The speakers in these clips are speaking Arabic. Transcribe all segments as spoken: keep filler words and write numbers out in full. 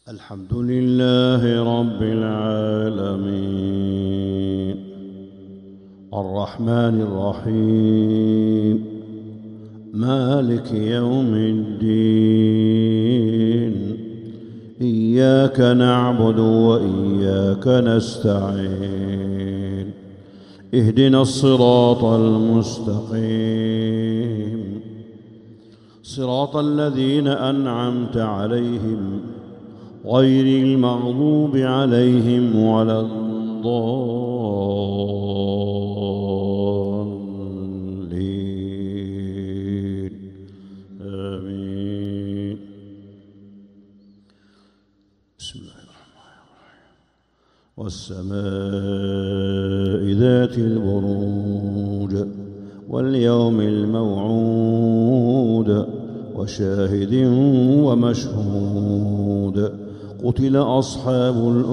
الحمد لله رب العالمين الرحمن الرحيم مالك يوم الدين إياك نعبد وإياك نستعين اهدنا الصراط المستقيم صراط الذين أنعمت عليهم غير المغضوب عليهم ولا الضالين آمين. بسم الله الرحمن الرحيم والسماء ذات البروج واليوم الموعود وشاهد ومشهود قتل أصحاب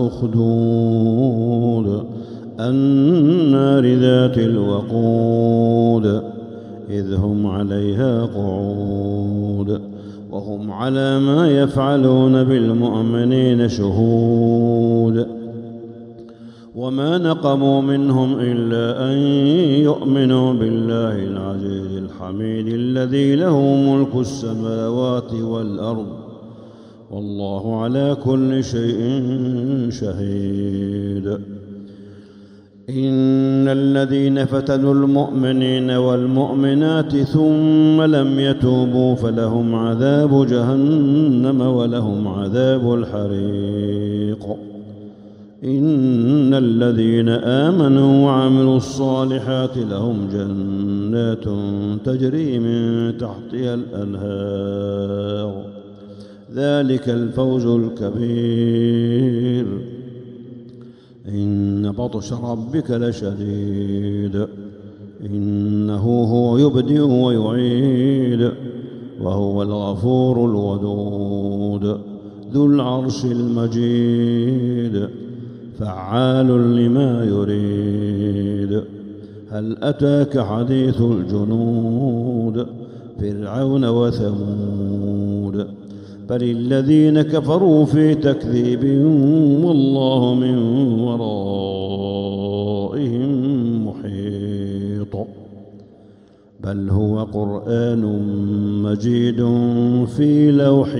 الأخدود النار ذات الوقود إذ هم عليها قعود وهم على ما يفعلون بالمؤمنين شهود وما نقموا منهم إلا أن يؤمنوا بالله العزيز الحميد الذي له ملك السماوات والأرض والله على كل شيء شهيد. إن الذين فتنوا المؤمنين والمؤمنات ثم لم يتوبوا فلهم عذاب جهنم ولهم عذاب الحريق. إن الذين آمنوا وعملوا الصالحات لهم جنات تجري من تحتها الأنهار ذلك الفوز الكبير. إن بطش ربك لشديد إنه هو يبدئ ويعيد وهو الغفور الودود ذو العرش المجيد فعال لما يريد. هل أتاك حديث الجنود فرعون وثمود بل الذين كفروا في تكذيب والله من ورائهم محيط. بل هو قرآن مجيد في لوح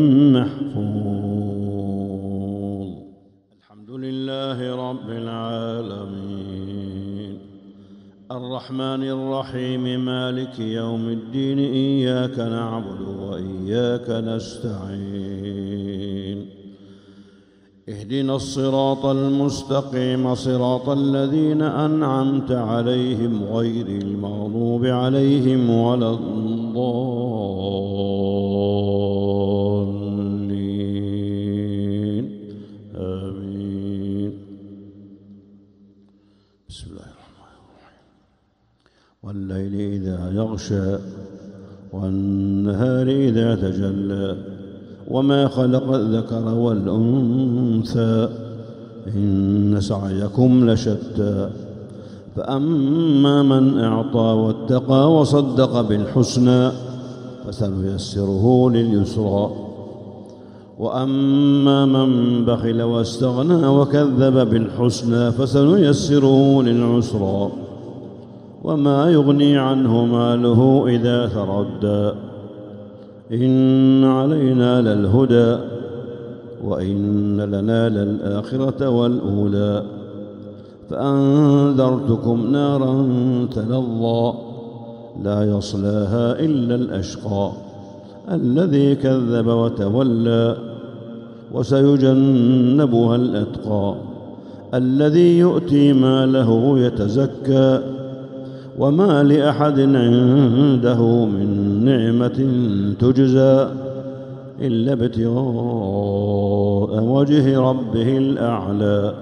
محفوظ. الحمد لله رب العالمين الرحمن الرحيم مالك يوم الدين إياك نعبد وإياك نستعين اهدنا الصراط المستقيم صراط الذين أنعمت عليهم غير المغضوب عليهم ولا الضالين آمين. بسم الله الرحمن الرحيم والليل إذا يغشى والنهار إذا تجلى وما خلق الذكر والأنثى إن سعيكم لشتى فأما من أعطى واتقى وصدق بالحسنى فسنيسره لليسرى وأما من بخل واستغنى وكذب بالحسنى فسنيسره للعسرى وما يغني عنه ماله إذا تردى إن علينا للهدى وإن لنا للآخرة والأولى فأنذرتكم نارا تلظى لا يصلاها إلا الأشقى الذي كذب وتولى وسيجنبها الأتقى الذي يؤتي ماله يتزكى وما لأحد عنده من نعمة تجزى إلا ابتغاء وجه ربه الأعلى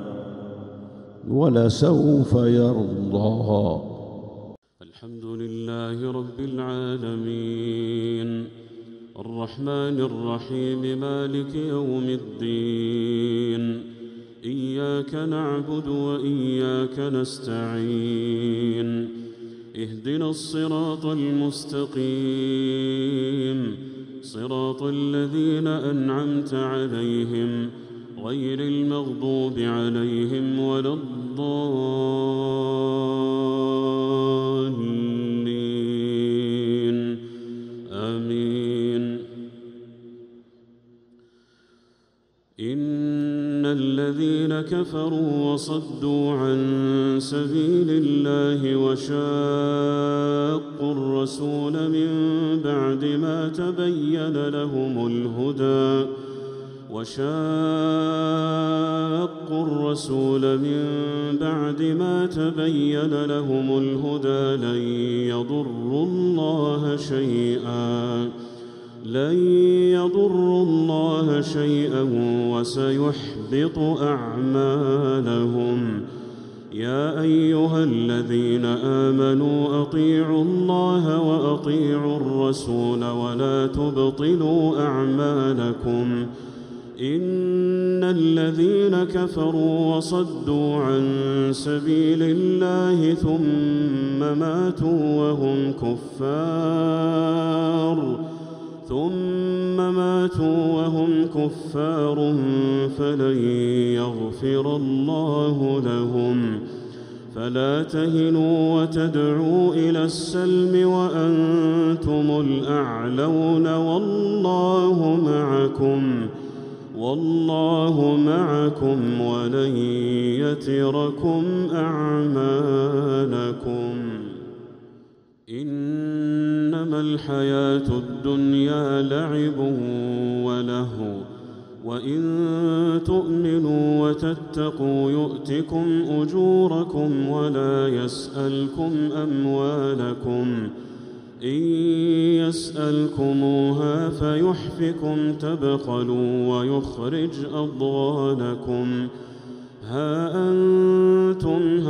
ولسوف يرضى. الحمد لله رب العالمين الرحمن الرحيم مالك يوم الدين إياك نعبد وإياك نستعين اهدنا الصراط المستقيم صراط الذين أنعمت عليهم غير المغضوب عليهم ولا الضالين آمين. إن الذين كفروا وصدوا عن سبيل الله وشاقوا الرسول من بعد ما تبين لهم الهدى وشاقوا الرسول من بعد ما تبين لهم الهدى لن يضروا الله شيئا لن يضروا الله شيئا وسيحبط أعمالهم. يا أيها الذين آمنوا أطيعوا الله وأطيعوا الرسول ولا تبطلوا أعمالكم. إن الذين كفروا وصدوا عن سبيل الله ثم ماتوا وهم كفار ثم ماتوا وهم كفار فلن يغفر الله لهم. فلا تهنوا وتدعوا إلى السلم وأنتم الأعلون والله معكم والله معكم ولن يتركم أعمالكم. إنما الحياة الدنيا لعب ولهو وإن تؤمنوا وتتقوا يؤتكم أجوركم ولا يسألكم أموالكم. إن يسألكموها فيحفكم تبخلوا ويخرج أضغانكم. ها أنتم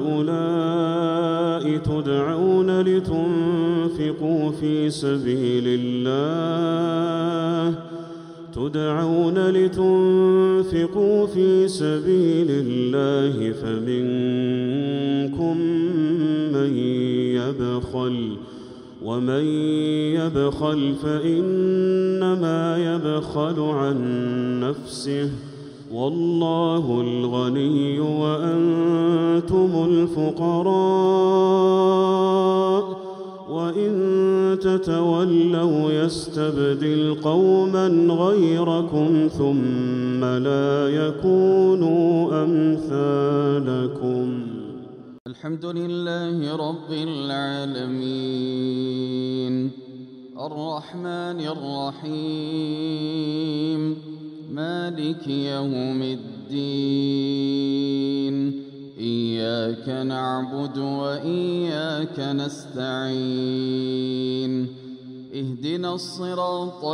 هؤلاء تدعون لتنفقوا في سبيل الله تدعون لتنفقوا في سبيل الله فمنكم من يبخل ومن يبخل فإنما يبخل عن نفسه والله الغني وأنتم الفقراء وإن تتولوا يستبدل قوما غيركم ثم لا يكونوا أمثالكم. الحمد لله رب العالمين الرحمن الرحيم مالك يوم الدين. إياك نعبد وإياك نستعين. اهدنا الصراط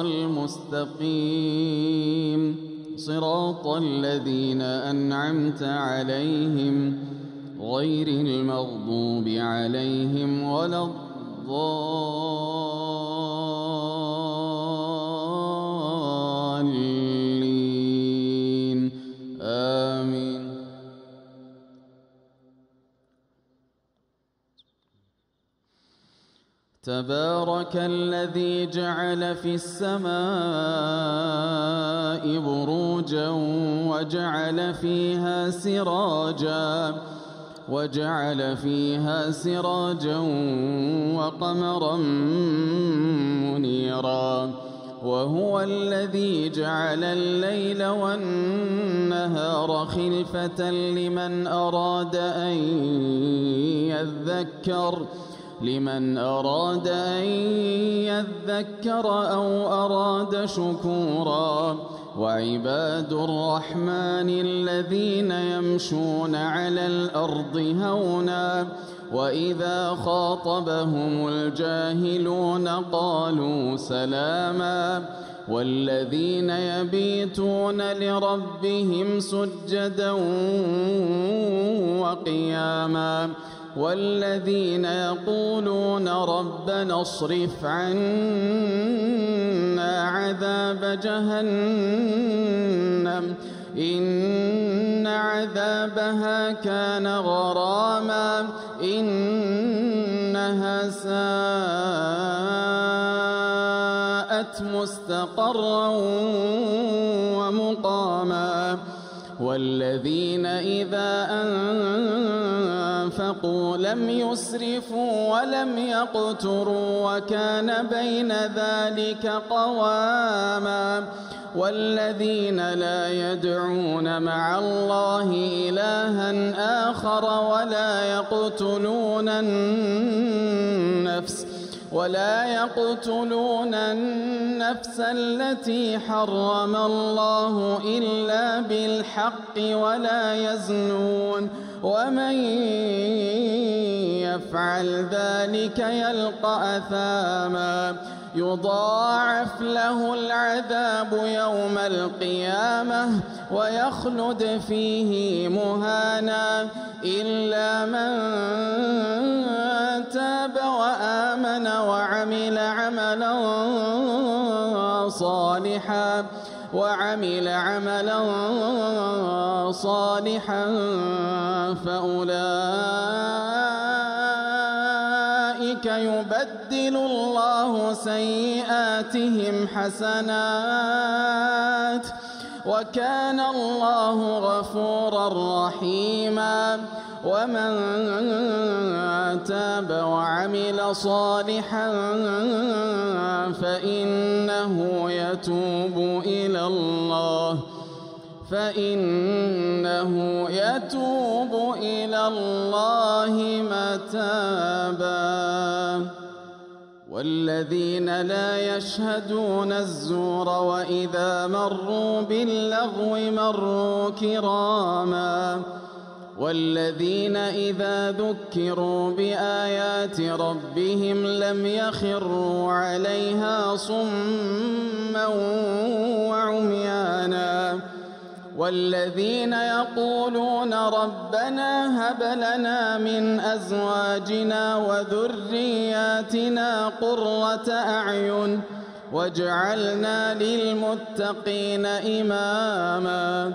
المستقيم صراط الذين أنعمت عليهم غير المغضوب عليهم ولا الضالين آمين. تبارك الذي جعل في السماء بروجا وجعل فيها سراجا وجعل فيها سراجا وقمرا منيرا. وهو الذي جعل الليل والنهار خلفة لمن أراد أن يذكر لمن أراد أن يذكر أو أراد شكورا. وعباد الرحمن الذين يمشون على الأرض هونا وإذا خاطبهم الجاهلون قالوا سلاما. والذين يبيتون لربهم سجدا وقياما. والذين يقولون ربنا اصرف عنا عذاب جهنم إن عذابها كان غراما إنها ساءت حسنت مستقرا ومقاما والذين إذا أنفقوا لم يسرفوا ولم يقتروا وكان بين ذلك قواما والذين لا يدعون مع الله إلها آخر ولا يقتلون النفس ولا يقتلون النفس التي حرم الله إلا بالحق ولا يزنون ومن يفعل ذلك يلقى أثاما يضاعف له العذاب يوم القيامة ويخلد فيه مهانا إلا من تاب وآمن وعمل عملا صالحا وعمل عملا صالحا فأولئك يبدل الله سيئاتهم حسنات وكان الله غفورا رحيما ومن تاب وعمل صالحا فإنه يتوب إلى الله فإنه يتوب إلى الله متابا والذين لا يشهدون الزور وإذا مروا باللغو مروا كراما والذين إذا ذكروا بآيات ربهم لم يخروا عليها صما وعميانا والذين يقولون ربنا هب لنا من أزواجنا وذرياتنا قرة أعين واجعلنا للمتقين إماما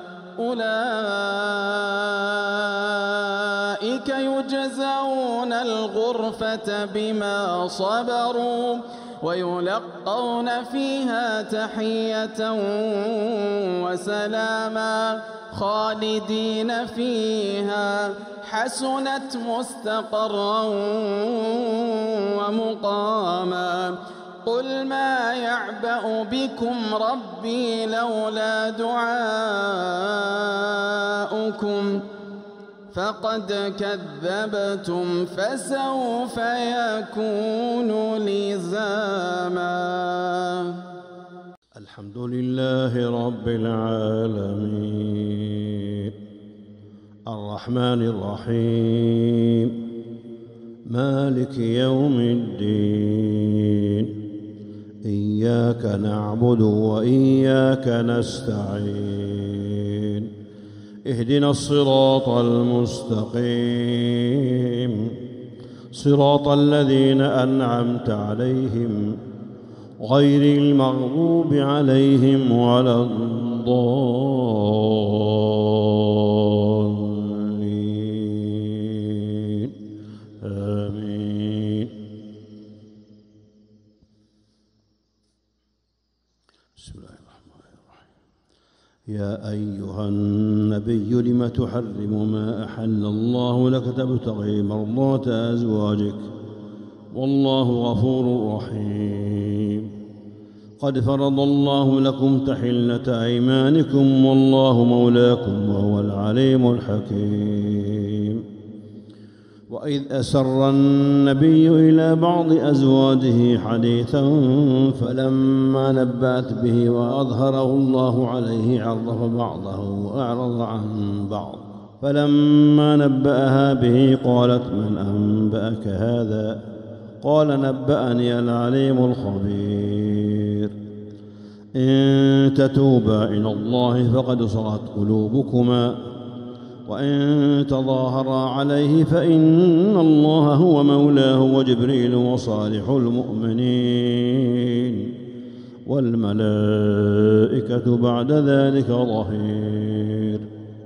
أولئك يجزون الغرفة بما صبروا ويلقون فيها تحية وسلاما خالدين فيها حسنت مستقرا ومقاما قل ما يعبأ بكم ربي لولا دعاؤكم فقد كذبتم فسوف يكون لزاما. الحمد لله رب العالمين الرحمن الرحيم مالك يوم الدين إياك نعبد وإياك نستعين اهدنا الصراط المستقيم صراط الذين أنعمت عليهم غير المغضوب عليهم ولا الضالين آمين. بسم الله الرحمن الرحيم. يا أيها النبي لم تحرم ما أحل الله لك تبتغي مرضات أزواجك والله غفور رحيم. قد فرض الله لكم تحلة أيمانكم والله مولاكم وهو العليم الحكيم. وإذ أسر النبي إلى بعض أزواجه حديثا فلما نبأت به وأظهره الله عليه عرف بعضه وأعرض عن بعض فلما نبأها به قالت من أنبأك هذا قال نبأني العليم الخبير. إن تتوبا إلى الله فقد صغت قلوبكما وإن تظاهرا عليه فإن الله هو مولاه وجبريل وصالح المؤمنين والملائكة بعد ذلك ظهير.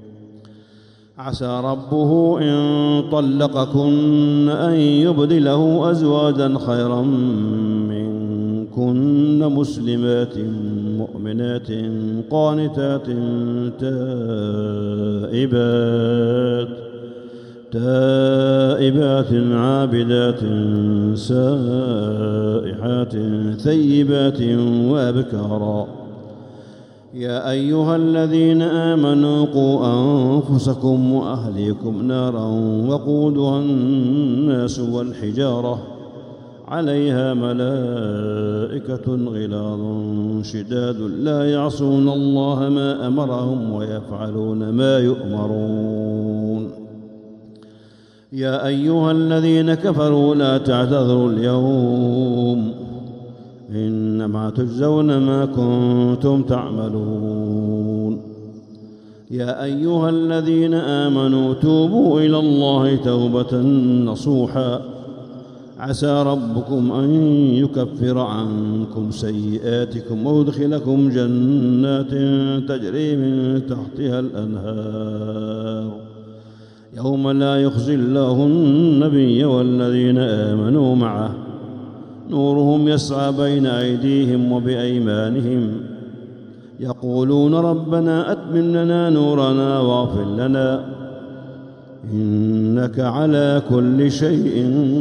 عسى ربه إن طلقكن أن يبدله أزواجا خيرا منكن هن مسلمات مؤمنات قانتات تائبات تائبات عابدات سائحات ثيبات وأبكارا. يا أيها الذين آمنوا قوا أنفسكم وأهليكم نارا وقودها الناس والحجارة عليها ملائكة غلاظ شداد لا يعصون الله ما أمرهم ويفعلون ما يؤمرون. يا أيها الذين كفروا لا تعتذروا اليوم إنما تجزون ما كنتم تعملون. يا أيها الذين آمنوا توبوا إلى الله توبة نصوحا عسى ربكم أن يكفر عنكم سيئاتكم ويدخلكم جنات تجري من تحتها الأنهار يوم لا يخزي الله النبي والذين آمنوا معه نورهم يسعى بين أيديهم وبأيمانهم يقولون ربنا أتمم لنا نورنا واغفر لنا إنك على كل شيء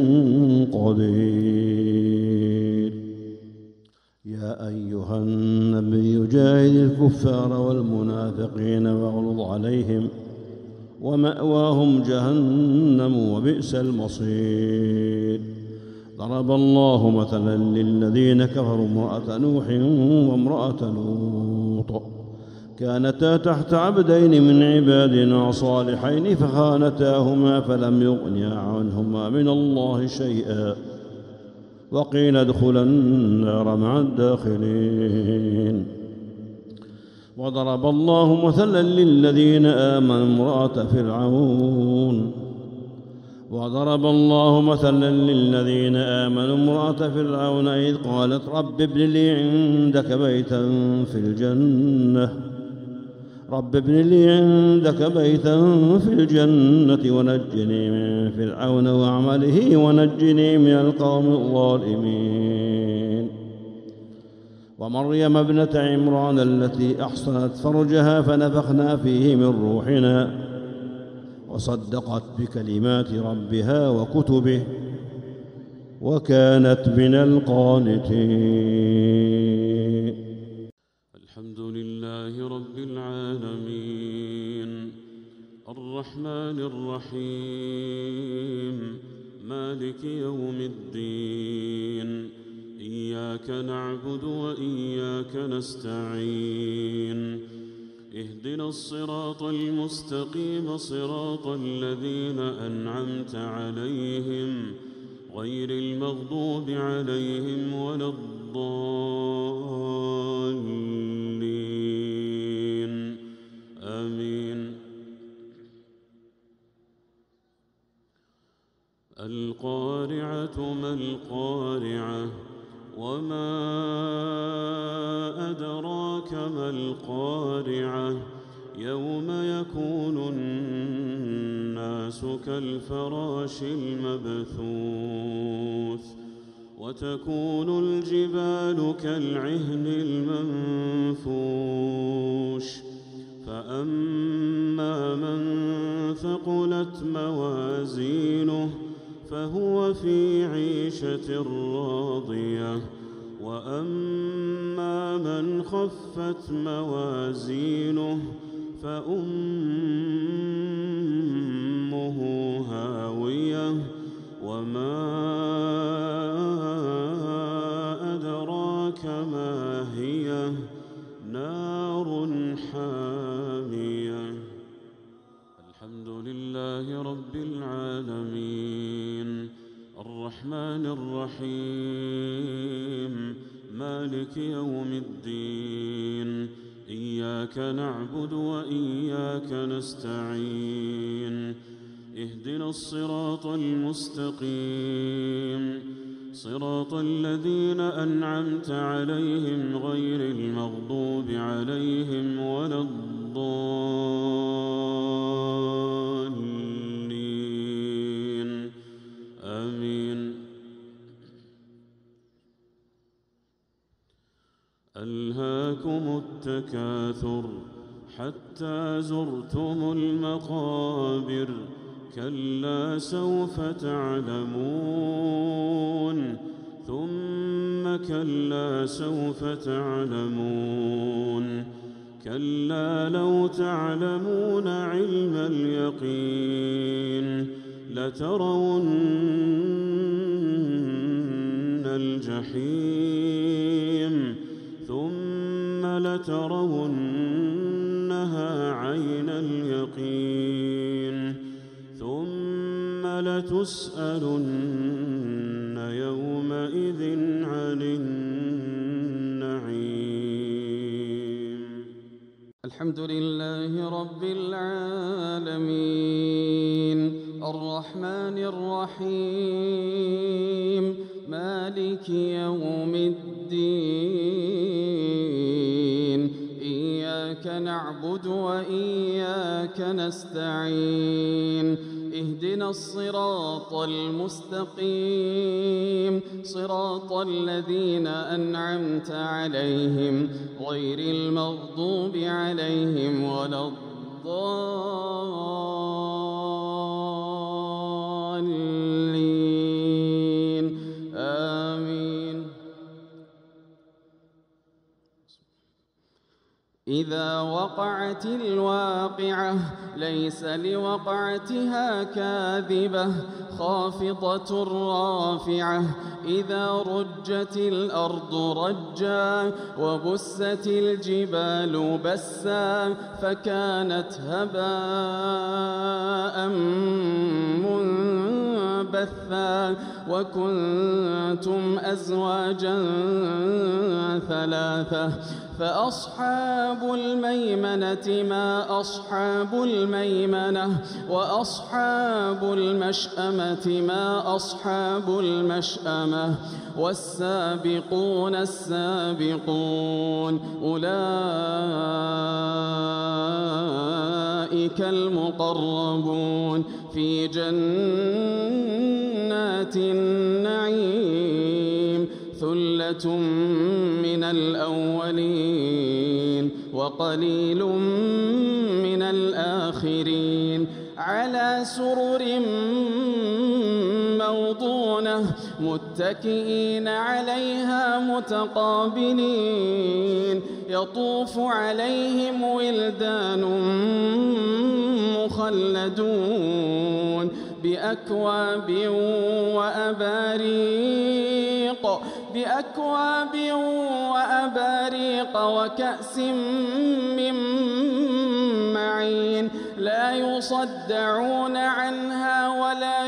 قدير. يا أيها النبي جاهد الكفار والمنافقين واغلظ عليهم ومأواهم جهنم وبئس المصير. ضرب الله مثلا للذين كفروا امرأة نوح وامرأة لوط كانتا تحت عبدين من عبادنا صالحين فخانتاهما فلم يغنيا عنهما من الله شيئا وقيل ادخلا النار مع الداخلين. وضرب الله مثلا للذين آمنوا امرأة فرعون وضرب الله مثلا للذين آمنوا امرأة فرعون إذ قالت رب ابن لي عندك بيتا في الجنة رب ابن لي عندك بيتا في الجنة ونجني من فرعون وعمله ونجني من القوم الظالمين. ومريم ابنة عمران التي أحصنت فرجها فنفخنا فيه من روحنا وصدقت بكلمات ربها وكتبه وكانت من القانتين. الحمد لله رب العالمين الرحمن الرحيم مالك يوم الدين إياك نعبد وإياك نستعين اهدنا الصراط المستقيم صراط الذين أنعمت عليهم غير المغضوب عليهم ولا الضالين آمين. القارعة ما القارعة وما أدراك ما القارعة يوم يكون الناس كالفراش المبثوث وتكون الجبال كالعهن المنفوش فأما من ثقلت موازينه فهو في عيشة راضية وأما من خفت موازينه فأمه هاوية وما أدراك ما هي نار حامية. الحمد لله رب العالمين الرحمن الرحيم مالك يوم الدين إياك نعبد وإياك نستعين اهدنا الصراط المستقيم صراط الذين أنعمت عليهم غير المغضوب عليهم ولا الضالين آمين. التكاثر حتى زرتم المقابر كلا سوف تعلمون ثم كلا سوف تعلمون كلا لو تعلمون علم اليقين لترون الجحيم ثم لترونها عين اليقين ثم لتسألن يومئذ عن النعيم. الحمد لله رب العالمين الرحمن الرحيم مالك يوم الدين إياك نعبد وإياك نستعين اهدنا الصراط المستقيم صراط الذين أنعمت عليهم غير المغضوب عليهم ولا الضالين آمين. إذا وقعت الواقعة ليس لوقعتها كاذبة خافضة رافعة إذا رجت الأرض رجا وبست الجبال بسا فكانت هباء منبثا وكنتم أزواجا ثلاثة فأصحاب الميمنة ما أصحاب الميمنة وأصحاب المشأمة ما أصحاب المشأمة والسابقون السابقون أولئك المقربون في جنات النعيم ثلة من الأولين وقليل من الآخرين على سرر موضونة متكئين عليها متقابلين يطوف عليهم ولدان مخلدون بأكواب وأباريق بأكواب وأباريق وكأس من معين لا يصدعون عنها ولا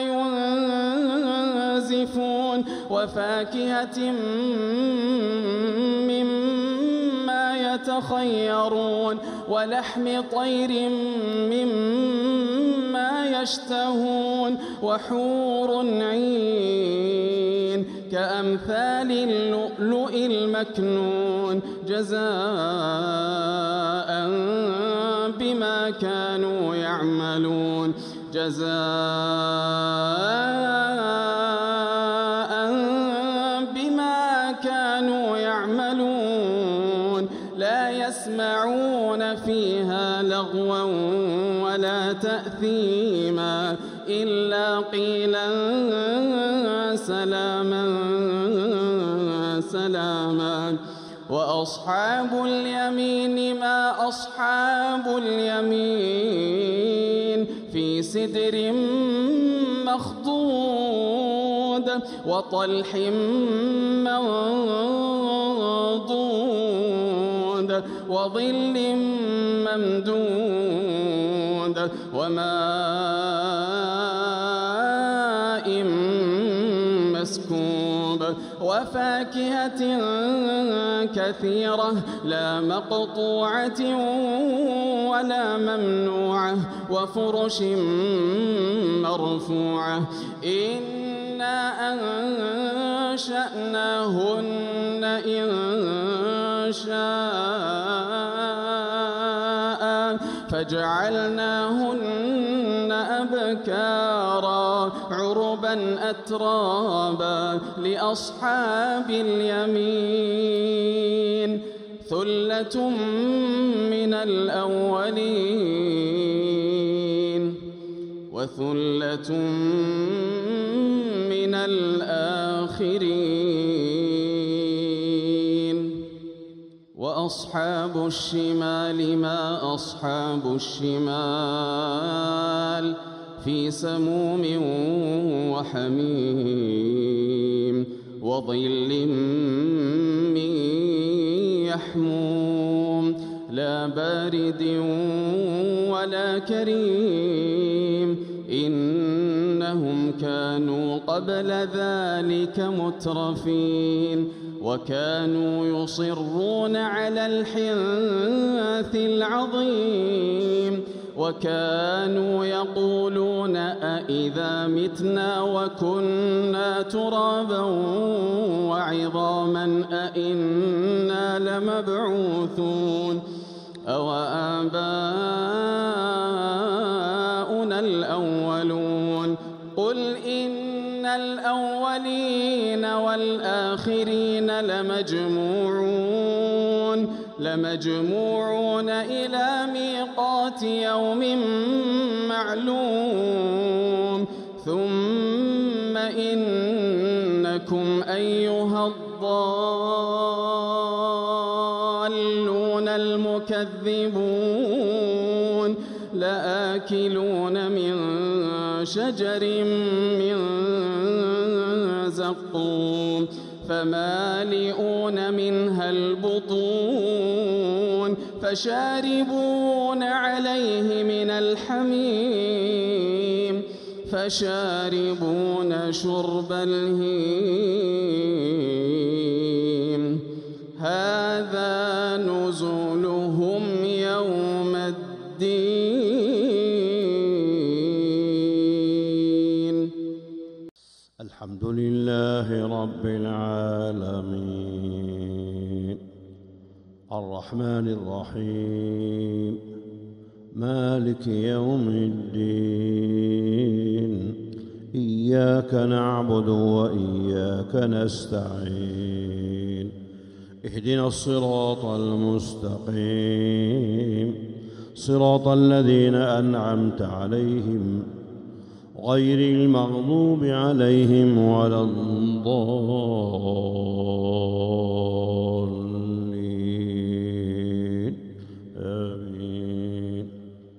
ينزفون وفاكهة مما يتخيرون ولحم طير مما يشتهون وحور عين كأمثال اللؤلؤ المكنون جزاء بما كانوا يعملون جزاء بما كانوا يعملون لا يسمعون فيها لغوا ولا تأثيما إلا قيلا سلاما سلاما وأصحاب اليمين ما أصحاب اليمين في سدر مخضود وطلح منضود وظل ممدود وماء مسكوب وفاكهة كثيرة لا مقطوعة ولا ممنوعة وفرش مرفوعة إنا أنشأناهن إن شاء فجعلناهن أبكارا عربا أترابا لأصحاب اليمين ثلة من الأولين وثلة من الآخرين. وأصحاب الشمال ما أصحاب الشمال في سموم وحميم وظل من يحموم لا بارد ولا كريم إنهم كانوا قبل ذلك مترفين وكانوا يصرون على الحنث العظيم وكانوا يقولون أإذا متنا وكنا ترابا وعظاما أإنا لمبعوثون أو آباؤنا الأولون قل إن الأولين والآخرين لمجموعون لمجموعون إلى ميقات يوم معلوم ثم إنكم أيها الضالون المكذبون لآكلون من شجر من زقوم فمالئون منها البطون فشاربون عليه من الحميم فشاربون شرب الهيم هذا نزلهم يوم الدين. الحمد لله رب العالمين الرحمن الرحيم مالك يوم الدين إياك نعبد وإياك نستعين اهدنا الصراط المستقيم صراط الذين أنعمت عليهم غير المغضوب عليهم ولا الضالين آمين.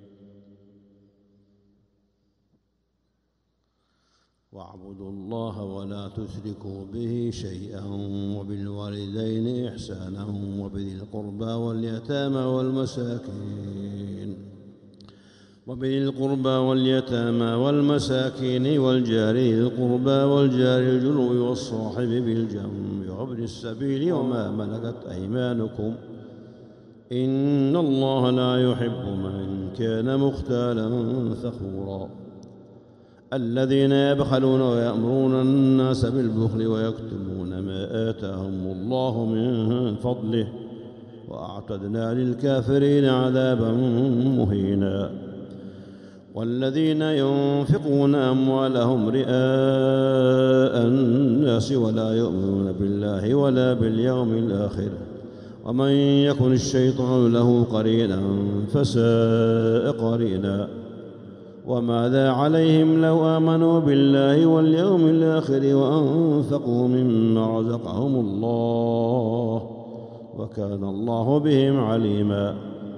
واعبدوا الله ولا تشركوا به شيئا وبالوالدين إحسانا وبذي القربى واليتامى والمساكين وبذي القربى واليتامى والمساكين والجار ذي القربى والجار الجنب والصاحب بالجنب وابن السبيل وما ملكت أيمانكم إن الله لا يحب من كان مختالا فخورا الذين يبخلون ويأمرون الناس بالبخل ويكتمون ما آتاهم الله من فضله وأعتدنا للكافرين عذابا مهينا. والذين ينفقون أموالهم رئاء الناس ولا يؤمنون بالله ولا باليوم الآخر ومن يكن الشيطان له قرينا فساء قرينا وماذا عليهم لو آمنوا بالله واليوم الآخر وأنفقوا مما رزقهم الله وكان الله بهم عليما.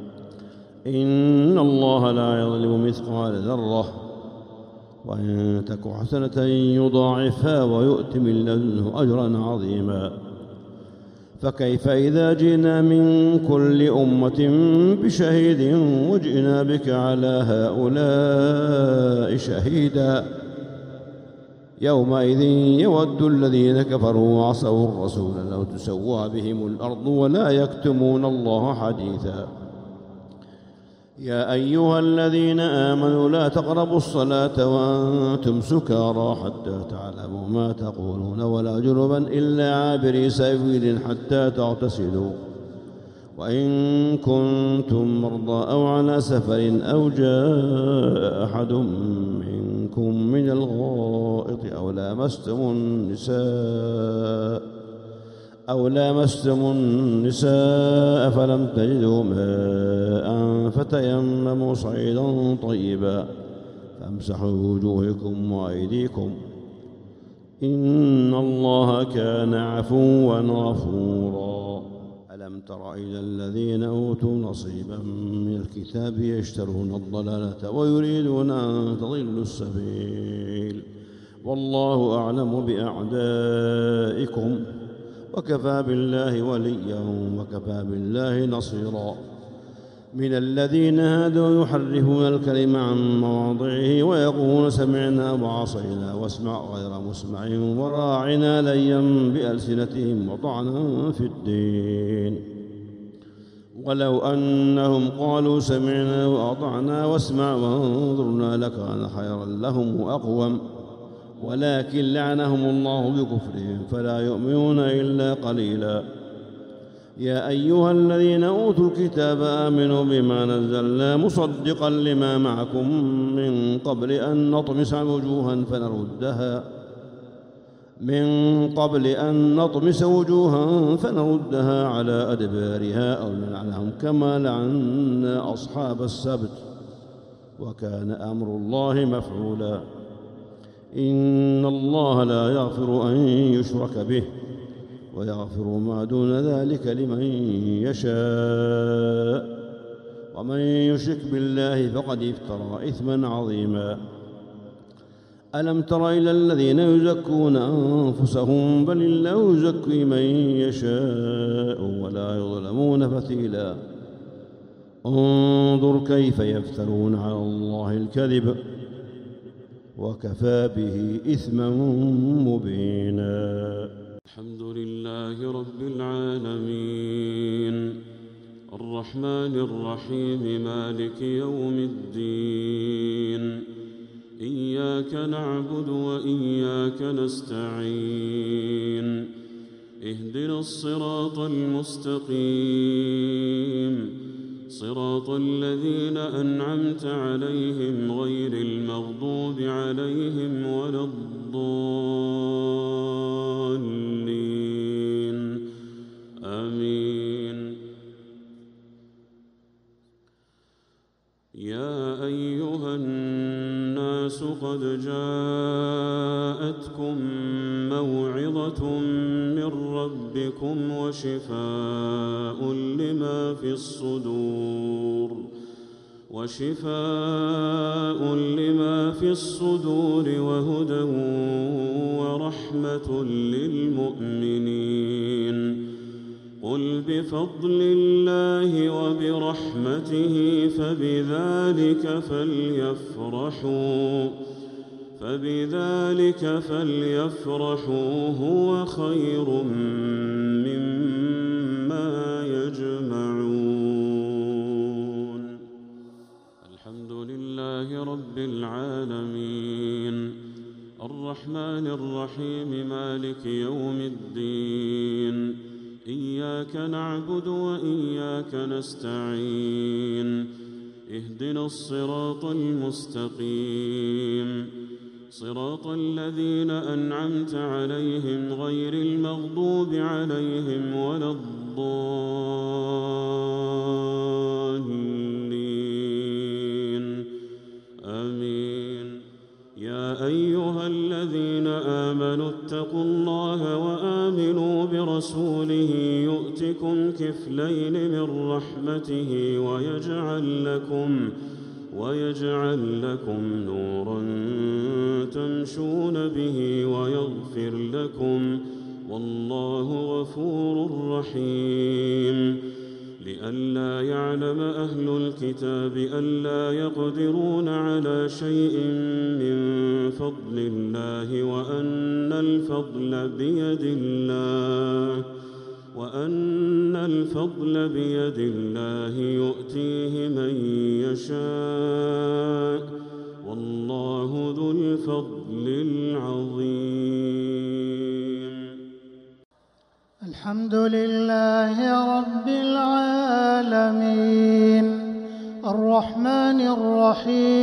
إن الله لا يظلم مثقال ذرة وإن تك حسنة يضاعفها ويؤت من لدنه أجرا عظيما. فكيف إذا جئنا من كل أمة بشهيد وجئنا بك على هؤلاء شهيدا يومئذ يود الذين كفروا وعصوا الرسول لو تسوى بهم الأرض ولا يكتمون الله حديثا. يا أيها الذين آمنوا لا تقربوا الصلاة وأنتم سكارى حتى تعلموا ما تقولون ولا جنبا إلا عابري سبيل حتى تغتسلوا وإن كنتم مرضى أو على سفر أو جاء أحد منكم من الغائط أو لامستم النساء أو لامستم النساء فلم تجدوا ماء فتيمموا صعيدا طيبا فامسحوا بوجوهكم وأيديكم إن الله كان عفوا غفورا. ألم تر إلى الذين أوتوا نصيبا من الكتاب يشترون الضلالة ويريدون أن تضلوا السبيل والله أعلم بأعدائكم وكفى بالله وليا وكفى بالله نصيرا. من الذين هادوا يحرفون الكلم عن مواضعه ويقولون سمعنا وعصينا واسمع غير مسمع وراعنا ليا بألسنتهم وطعنا في الدين ولو أنهم قالوا سمعنا وأطعنا واسمع وانظرنا لكان خيرا لهم وأقوم ولكن لعنهم الله بكفرهم فلا يؤمنون إلا قليلا. يا أيها الذين أوتوا الكتاب آمنوا بما نزلنا مصدقا لما معكم من قبل أن نطمس وجوها فنردها من قبل أن نطمس وجوها فنردها على أدبارها أو نلعنهم كما لعنا أصحاب السبت وكان أمر الله مفعولا. إن الله لا يغفر أن يشرك به ويغفر ما دون ذلك لمن يشاء ومن يشرك بالله فقد افترى إثما عظيما. ألم تر إلى الذين يزكون أنفسهم بل الله يزكي من يشاء ولا يظلمون فتيلا. انظر كيف يفترون على الله الكذب وكفى به إثما مبينا. الحمد لله رب العالمين الرحمن الرحيم مالك يوم الدين إياك نعبد وإياك نستعين اهدنا الصراط المستقيم صراط الذين أنعمت عليهم غير المغضوب عليهم ولا الضالين آمين. يا أيها الناس قد جاءتكم موعظة من ربكم وشفاء لما في الصدور وشفاء لما في الصدور وهدى ورحمة للمؤمنين. قل بفضل الله وبرحمته فبذلك فليفرحوا فبذلك فليفرحوا هو خير مما يجمعون. الحمد لله رب العالمين الرحمن الرحيم مالك يوم الدين إياك نعبد وإياك نستعين اهدنا الصراط المستقيم صراط الذين أنعمت عليهم غير المغضوب عليهم ولا الضالين آمين. يا أيها الذين آمنوا اتقوا الله وآمنوا برسوله يؤتكم كفلين من رحمته ويجعل لكم ويجعل لكم نورا تمشون به ويغفر لكم والله غفور رحيم. لئلا يعلم أهل الكتاب ألا يقدرون على شيء من فضل الله وأن الفضل بيد الله وأن الفضل بيد الله يؤتيه من يشاء والله ذو الفضل العظيم. الحمد لله رب العالمين الرحمن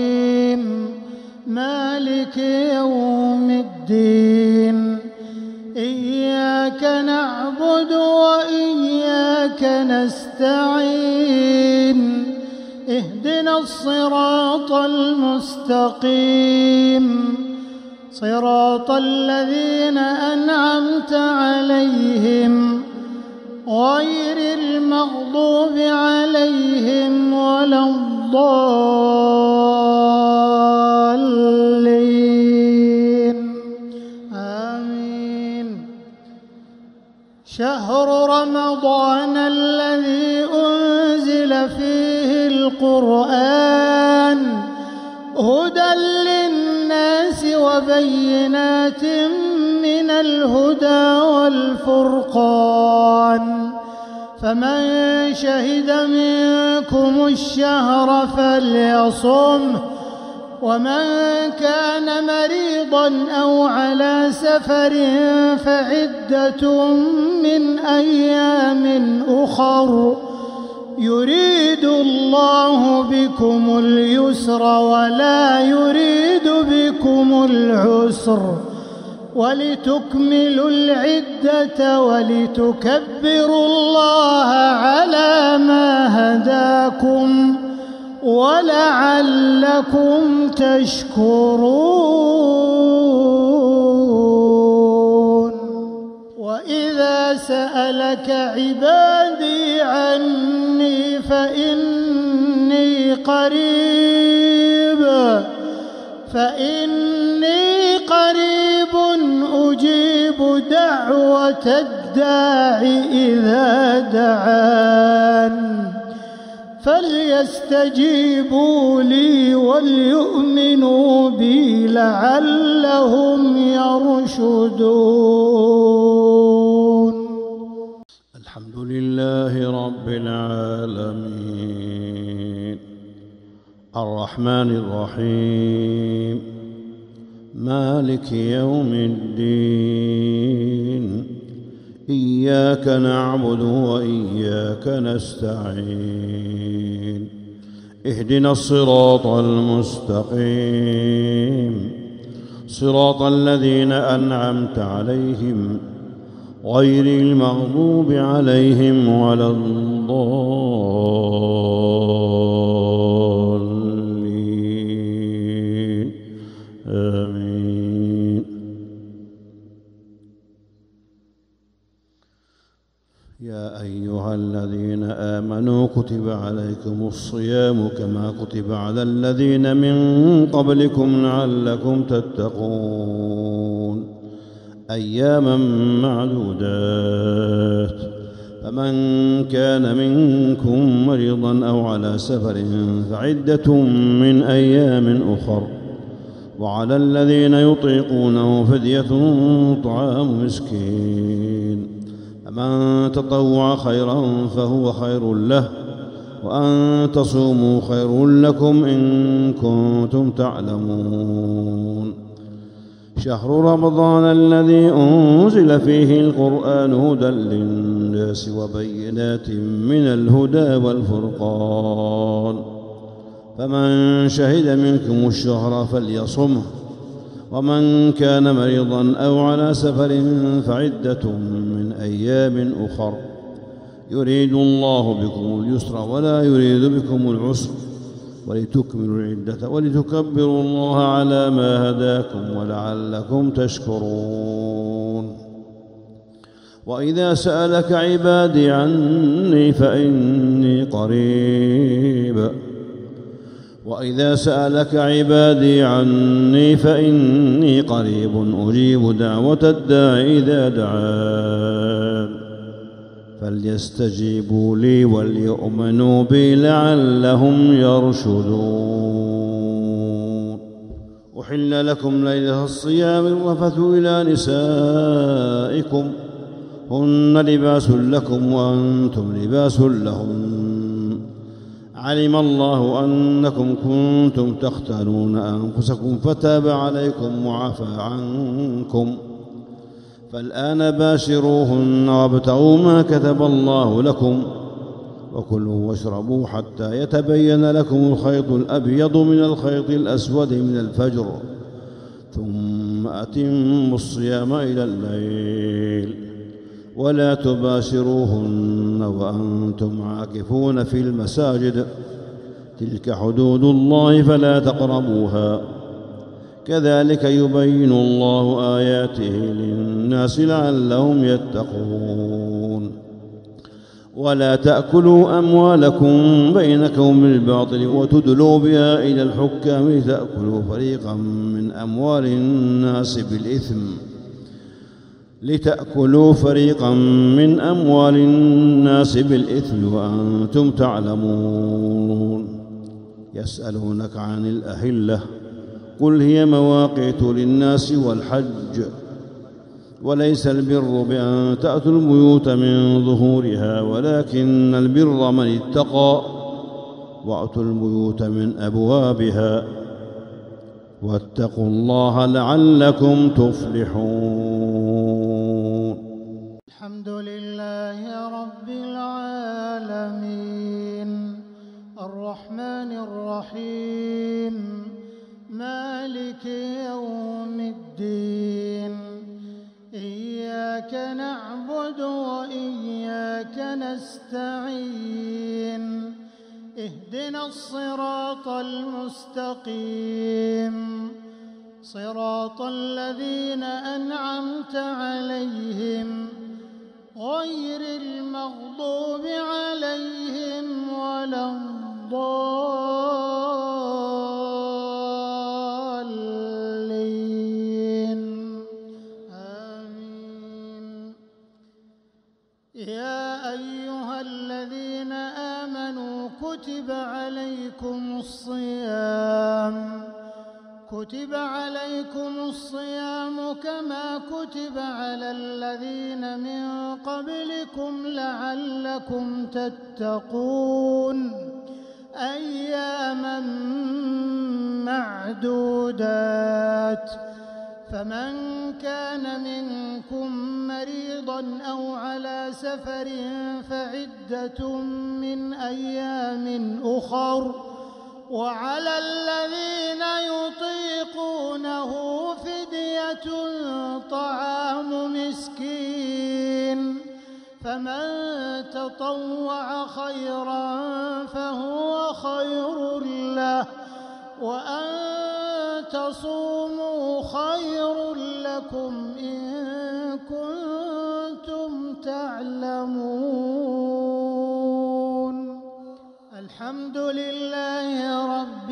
الرحيم مالك يوم الدين إياك نعبد وإياك نستعين اهدنا الصراط المستقيم صراط الذين أنعمت عليهم غير المغضوب عليهم ولا الضالين آمين. شهر رمضان الذي أنزل فيه القرآن هدى للناس وبينات من الهدى والفرقان فمن شهد منكم الشهر فليصمه ومن كان مريضا أو على سفر فعدة من أيام أخر يريد الله بكم اليسر ولا يريد بكم العسر ولتكملوا العدة ولتكبروا الله على ما هداكم ولعلكم تشكرون. وإذا سألك عبادي عني فإني قريب فإني قريب أجيب دعوة الداع إذا دعان فليستجيبوا لي وليؤمنوا بي لعلهم يرشدون. الحمد لله رب العالمين الرحمن الرحيم مالك يوم الدين إياك نعبد وإياك نستعين اهدنا الصراط المستقيم صراط الذين أنعمت عليهم غير المغضوب عليهم ولا الضالين آمين. يا أيها الذين آمنوا كتب عليكم الصيام كما كتب على الذين من قبلكم لعلكم تتقون أياما معدودات فمن كان منكم مريضا أو على سفر فعدة من أيام أخر وعلى الذين يطيقونه فدية طعام مسكين فمن تطوع خيرا فهو خير له وأن تصوموا خير لكم إن كنتم تعلمون. شهر رمضان الذي أنزل فيه القرآن هدى للناس وبينات من الهدى والفرقان فمن شهد منكم الشهر فليصمه ومن كان مريضا أو على سفر فعدة من أيام أخر يريد الله بكم اليسر ولا يريد بكم العسر ولتكملوا العدة ولتكبروا الله على ما هداكم ولعلكم تشكرون. وإذا سألك عبادي عني فإني قريب وإذا سألك عبادي عني فإني قريب أجيب دعوة الداع إذا دعان فليستجيبوا لي وليؤمنوا بي لعلهم يرشدون. أحل لكم ليلة الصيام الرفث إلى نسائكم هن لباس لكم وأنتم لباس لهم علم الله أنكم كنتم تختانون أنفسكم فتاب عليكم وعفى عنكم فالآن باشروهن وابتغوا ما كتب الله لكم وكلوا واشربوا حتى يتبين لكم الخيط الأبيض من الخيط الأسود من الفجر ثم أتموا الصيام إلى الليل ولا تباشروهن وأنتم عاكفون في المساجد تلك حدود الله فلا تقربوها كذلك يبين الله آياته للناس لعلهم يتقون ولا تأكلوا أموالكم بينكم بالباطل وتدلوا بها إلى الحكام لتأكلوا فريقا من أموال الناس بالإثم لتأكلوا فريقا من أموال الناس بالإثم وأنتم تعلمون يسألونك عن الأهلة قل هي مواقيت للناس والحج وليس البر بأن تأتوا البيوت من ظهورها ولكن البر من اتقى وأتوا البيوت من أبوابها واتقوا الله لعلكم تفلحون. الحمد لله رب العالمين الرحمن الرحيم مالك يوم الدين إياك نعبد وإياك نستعين اهدنا الصراط المستقيم صراط الذين أنعمت عليهم غير المغضوب عليهم ولا الضالين آمين. يا أيها الذين آمنوا كتب عليكم الصيام كتب عليكم الصيام كما كتب على الذين من قبلكم لعلكم تتقون أياما معدودات فمن كان منكم مريضا أو على سفر فعدة من أيام أخر وعلى الذين يطيقونه فدية طعام مسكين فمن تطوع خيرا فهو خير له وأن تصوموا خير لكم إن كنتم تعلمون. الحمد لله رب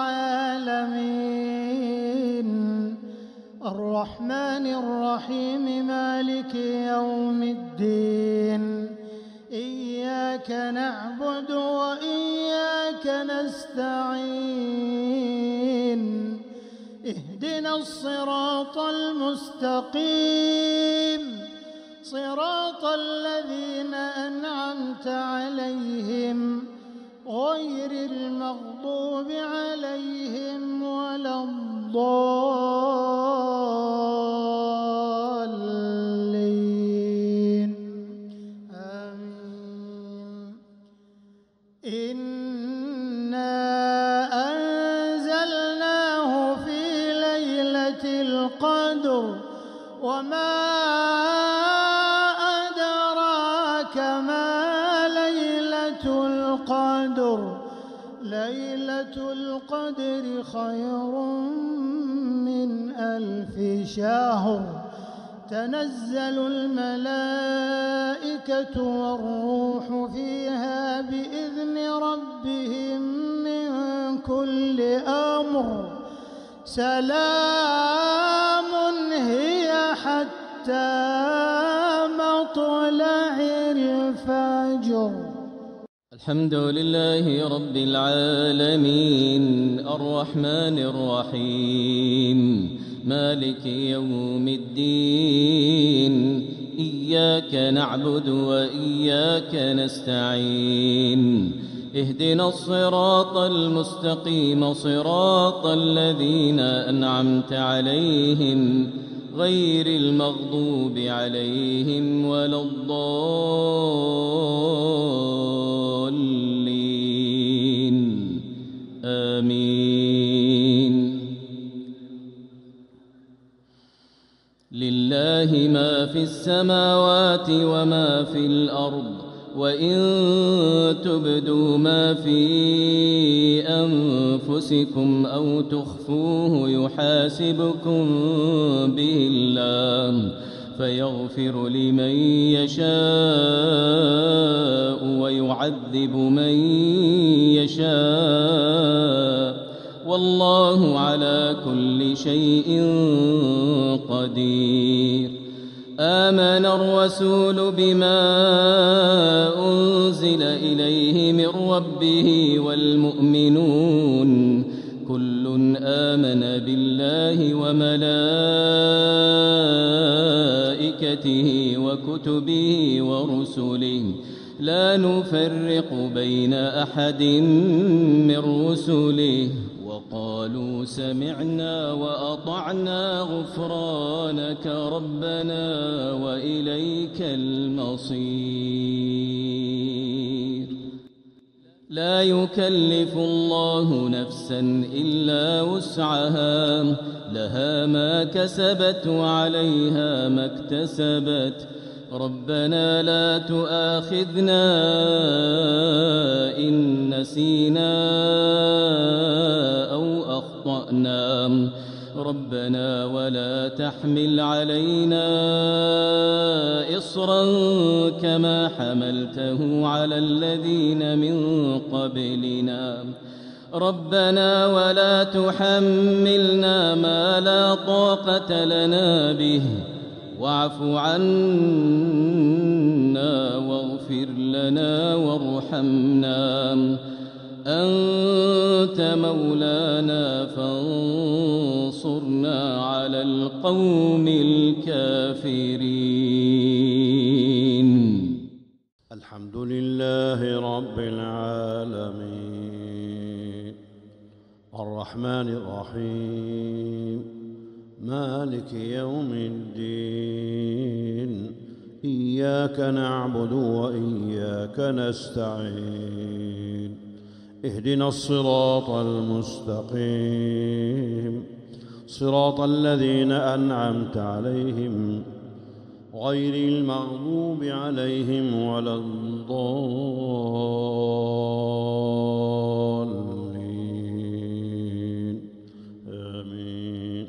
العالمين الرحمن الرحيم مالك يوم الدين إياك نعبد وإياك نستعين اهدنا الصراط المستقيم صراط الذين أنعمت عليهم غير المغضوب عليهم ولا الضالين آمين. إنا أنزلناه في ليلة القدر وما أدراك ما ليلة القدر ليلة القدر خير من ألف شهر تنزل الملائكة والروح فيها بإذن ربهم من كل أمر سلام هي حتى مطلع الفجر. الحمد لله رب العالمين الرحمن الرحيم مالك يوم الدين إياك نعبد وإياك نستعين اهدنا الصراط المستقيم صراط الذين أنعمت عليهم غير المغضوب عليهم ولا الضالين آمين. لله ما في السماوات وما في الأرض وإن تبدوا ما في أنفسكم أو تخفوه يحاسبكم به الله فيغفر لمن يشاء ويعذب من يشاء والله على كل شيء قدير. آمن الرسول بما أنزل إليه من ربه والمؤمنون كل آمن بالله وملائكته وكتبه ورسله لا نفرق بين أحد من رسله وقالوا سمعنا وأطعنا غفرانك ربنا وإليك المصير. لا يكلف الله نفسا إلا وسعها لها ما كسبت وعليها ما اكتسبت ربنا لا تؤاخذنا إن نسينا أو أخطأنا ربنا ولا تحمل علينا إصرا كما حملته على الذين من قبلنا ربنا ولا تحملنا ما لا طاقة لنا به واعف عنا واغفر لنا وارحمنا أنت مولانا فانصرنا على القوم الكافرين. الحمد لله رب العالمين الرحمن الرحيم مالك يوم الدين إياك نعبد وإياك نستعين اهدنا الصراط المستقيم صراط الذين أنعمت عليهم غير المغضوب عليهم ولا الضالين آمين.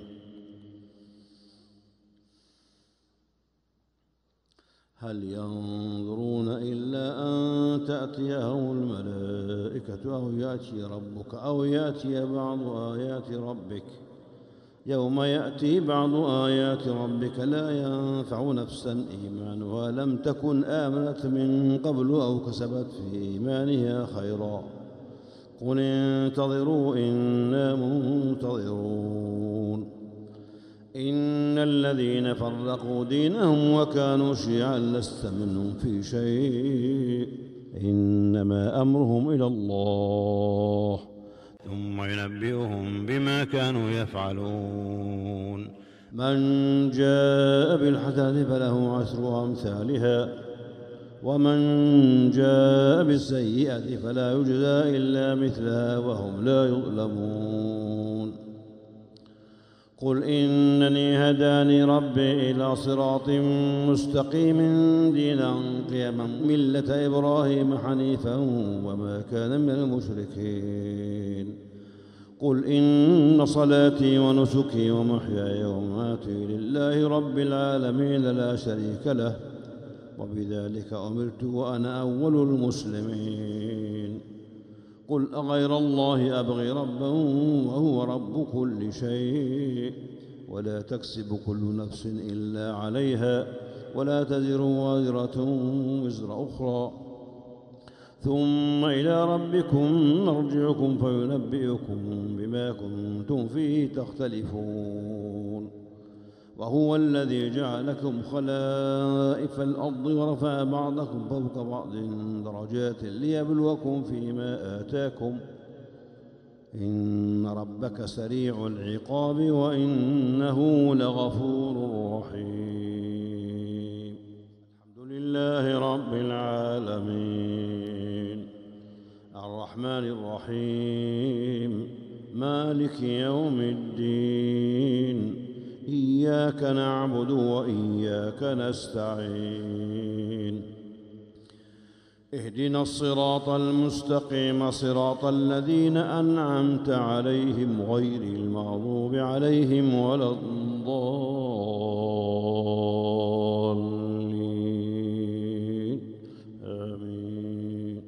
هل ينظرون إلا أن تأتيهم الملائكة أو يأتي ربك أو يأتي بعض آيات ربك يوم يأتي بعض آيات ربك لا ينفع نفسا إيمانها لم تكن آمنت من قبل أو كسبت في إيمانها خيرا قل انتظروا إنا منتظرون. إن الذين فرقوا دينهم وكانوا شيعا لست منهم في شيء إنما أمرهم إلى الله ثم ينبئهم بما كانوا يفعلون. من جاء بالحسنة فله عشر أمثالها ومن جاء بالسيئة فلا يجزى إلا مثلها وهم لا يظلمون. قل إنني هداني ربي إلى صراط مستقيم دينا قيما ملة إبراهيم حنيفا وما كان من المشركين. قل إن صلاتي ونسكي ومحياي ومماتي لله رب العالمين لا شريك له وبذلك أمرت وأنا أول المسلمين. قل أغير الله أبغي ربا وهو رب كل شيء ولا تكسب كل نفس إلا عليها ولا تزر وازرة وزر أخرى ثم إلى ربكم مرجعكم فينبئكم بما كنتم فيه تختلفون. وهو الذي جعلكم خلائف الأرض ورفع بعضكم فوق بعض درجات ليبلوكم فيما آتاكم إن ربك سريع العقاب وإنه لغفور رحيم. الحمد لله رب العالمين الرحمن الرحيم مالك يوم الدين إياك نعبد وإياك نستعين اهدنا الصراط المستقيم صراط الذين أنعمت عليهم غير المغضوب عليهم ولا الضالين آمين.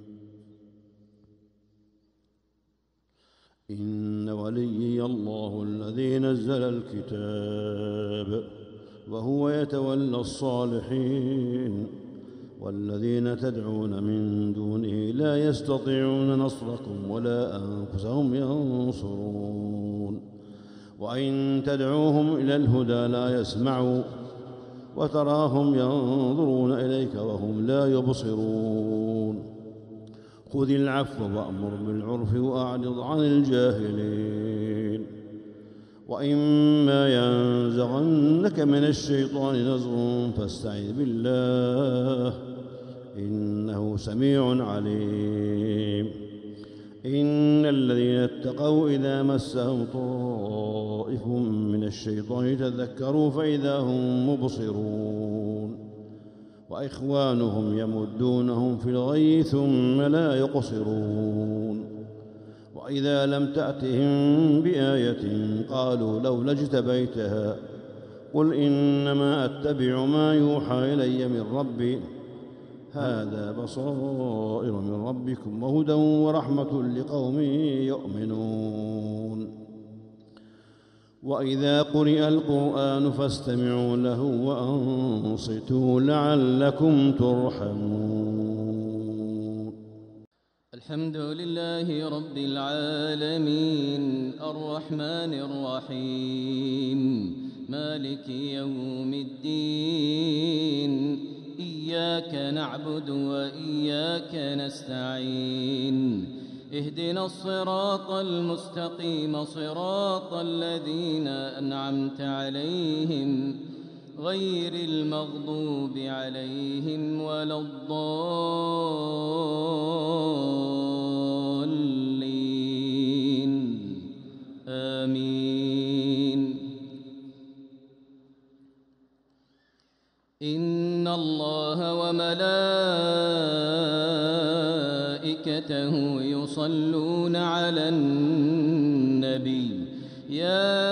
إن وليي الله الذي نزل الكتاب وهو يتولى الصالحين والذين تدعون من دونه لا يستطيعون نصركم ولا أنفسهم ينصرون وإن تدعوهم إلى الهدى لا يسمعوا وتراهم ينظرون إليك وهم لا يبصرون خذ العفو وأمر بالعرف وأعرض عن الجاهلين وإما ينزغنك من الشيطان نزغ فاستعذ بالله إنه سميع عليم. إن الذين اتقوا إذا مسهم طائف من الشيطان تذكروا فإذا هم مبصرون وإخوانهم يمدونهم في الغي ثم لا يقصرون وإذا لم تأتهم بآية قالوا لولا اجتبيتها قل إنما أتبع ما يوحى إلي من ربي هذا بصائر من ربكم وهدى ورحمة لقوم يؤمنون. وإذا قرئ القرآن فاستمعوا له وأنصتوا لعلكم ترحمون. الحمد لله رب العالمين الرحمن الرحيم مالك يوم الدين إياك نعبد وإياك نستعين اهدنا الصراط المستقيم صراط الذين أنعمت عليهم غير المغضوب عليهم ولا الضالين آمين. إن الله وملائكته يصلون على النبي يا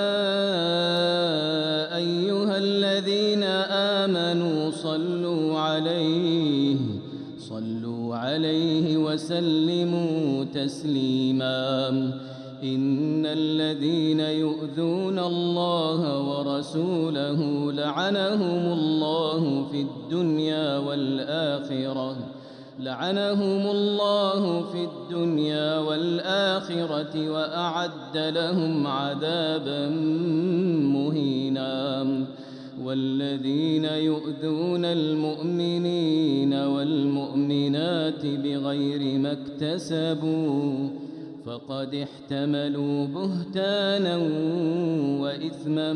أيها الذين آمنوا صلوا عليه صلوا عليه وسلموا تسليما. إن الذين يؤذون الله ورسوله لعنهم الله في الدنيا والآخرة لعنهم الله في الدنيا والآخرة وأعد لهم عذابا مهينا. والذين يؤذون المؤمنين والمؤمنات بغير ما اكتسبوا فقد احتملوا بهتانا وإثما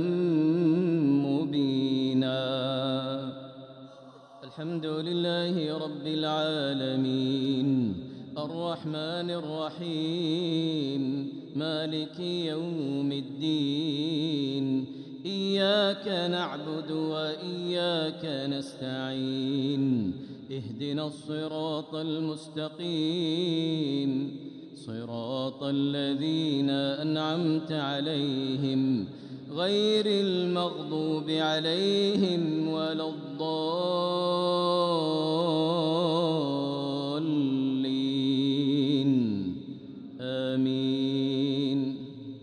مبينا. الحمد لله رب العالمين الرحمن الرحيم مالك يوم الدين إياك نعبد وإياك نستعين اهدنا الصراط المستقيم صراط الذين أنعمت عليهم غير المغضوب عليهم ولا الضالين آمين.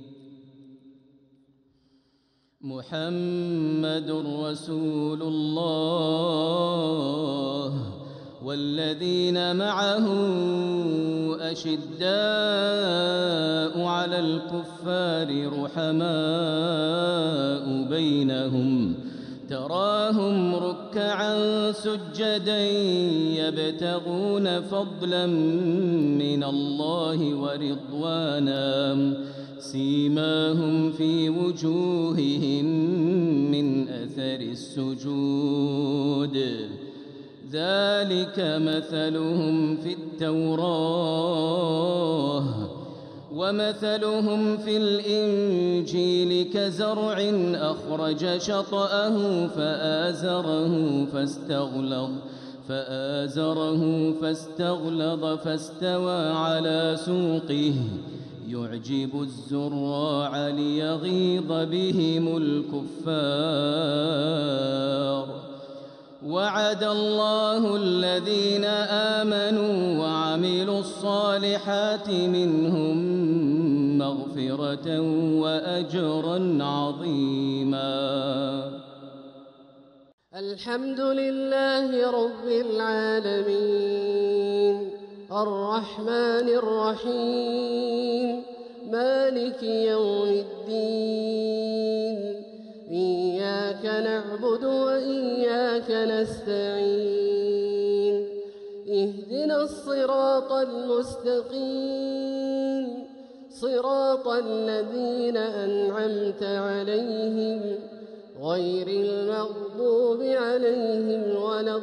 محمد رسول الله والذين معه أشداء على الكفار رحماء بينهم تراهم ركعا سجدا يبتغون فضلا من الله ورضوانا سيماهم في وجوههم من أثر السجود ذلك مثلهم في التوراة ومثلهم في الإنجيل كزرع أخرج شطأه فآزره فاستغلظ فآزره فاستغلظ فاستوى على سوقه يعجب الزراع ليغيظ بهم الكفار. وعد الله الذين آمنوا وعملوا الصالحات منهم مغفرة وأجرا عظيما. الحمد لله رب العالمين الرحمن الرحيم مالك يوم الدين إياك نعبد وإياك نستعين اهدنا الصراط المستقيم صراط الذين أنعمت عليهم غير المغضوب عليهم ولا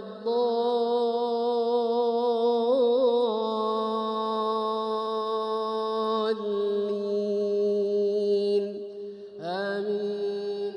الضالين آمين.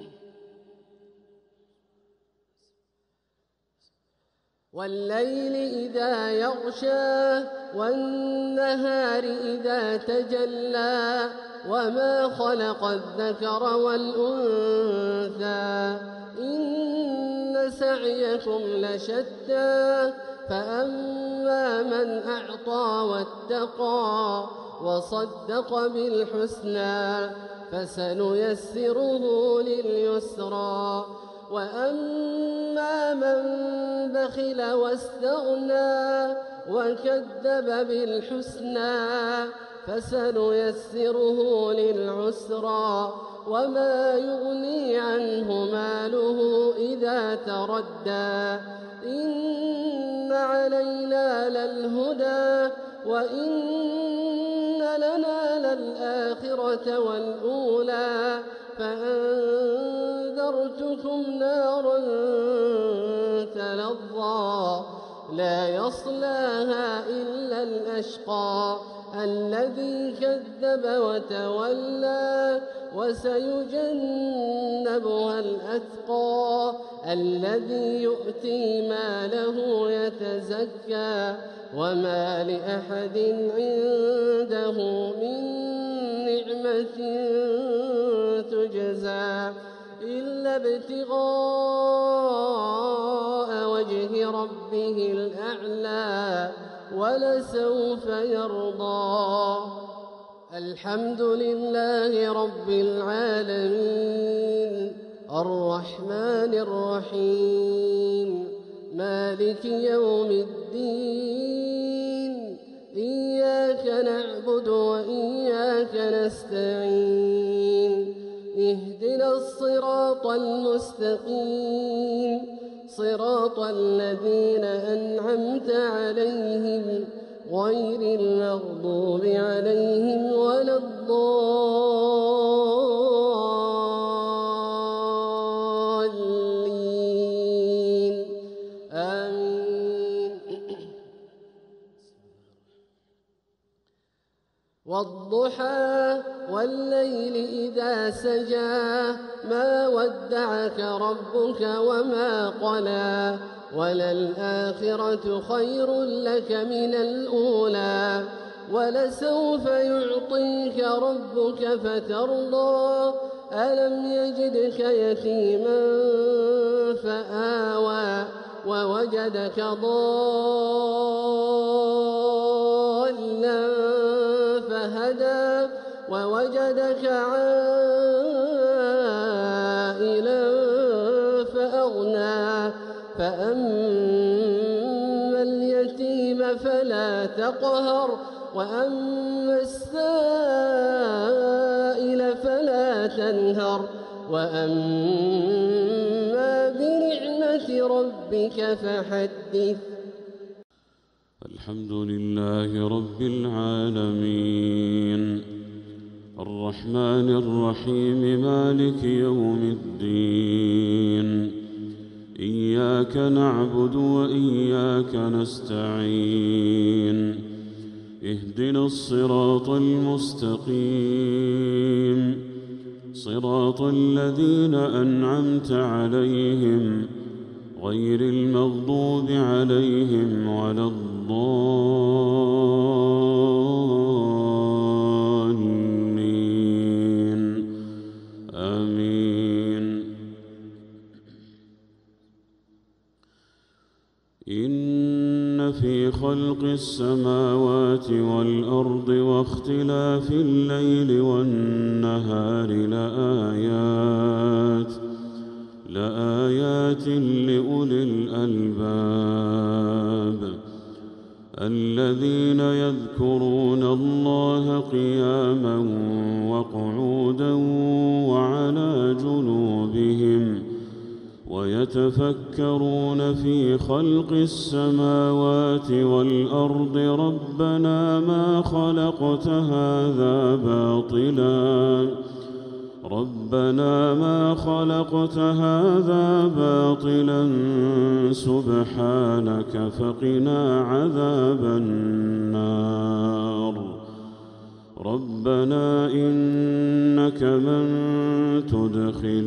والليل إذا يغشى والنهار إذا تجلى وما خلق الذكر والأنثى إن سعيكم لشتى فأما من أعطى واتقى وصدق بالحسنى فسنيسره لليسرى وأما من بخل واستغنى وكذب بالحسنى فسنيسره للعسرى وما يغني عنه ماله إذا تردى إن علينا للهدى وإن لنا للآخرة والأولى فأنذرتكم نارا تلظى لا يصلاها إلا الأشقى الذي كذب وتولى وسيجنبها الأتقى الذي يؤتي ماله يتزكى وما لأحد عنده من نعمة تجزى إلا ابتغاء وجه ربه الأعلى ولسوف يرضى. الحمد لله رب العالمين الرحمن الرحيم مالك يوم الدين إياك نعبد وإياك نستعين اهدنا الصراط المستقيم صراط الذين أنعمت عليهم غير المغضوب عليهم ولا الضالين آمين. والضحى والليل إذا سجى ما ودعك ربك وما قلى وللآخرة خير لك من الأولى ولسوف يعطيك ربك فترضى ألم يجدك يتيما فآوى ووجدك ضالا فهدى ووجدك عائلا فأغنى فأما اليتيم فلا تقهر وأما السائل فلا تنهر وأما بنعمة ربك فحدث. الحمد لله رب العالمين الرحمن الرحيم مالك يوم الدين إياك نعبد وإياك نستعين اهدنا الصراط المستقيم صراط الذين أنعمت عليهم غير المغضوب عليهم ولا الضالين آمين. إن في خلق السماوات والأرض واختلاف الليل والنهار لآيات لآيات لأولي الألباب الذين يذكرون الله قياما وقعودا وعلى جنوبهم ويتفكرون في خلق السماوات والأرض ربنا ما خلقت هذا باطلا ربنا ما خلقت هذا باطلا سبحانك فقنا عذاب النار. ربنا إنك من تدخل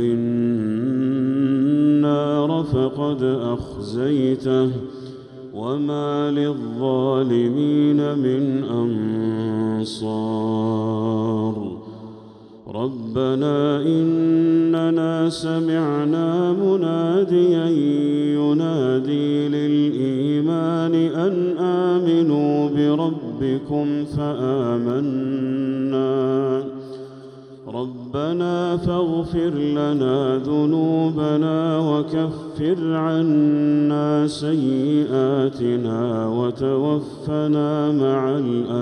النار فقد أخزيته وما للظالمين من أنصار. ربنا إننا سمعنا مناديا ينادي للإيمان أن آمنوا بربكم فآمنا ربنا فاغفر لنا ذنوبنا وكفر عنا سيئاتنا وتوفنا مع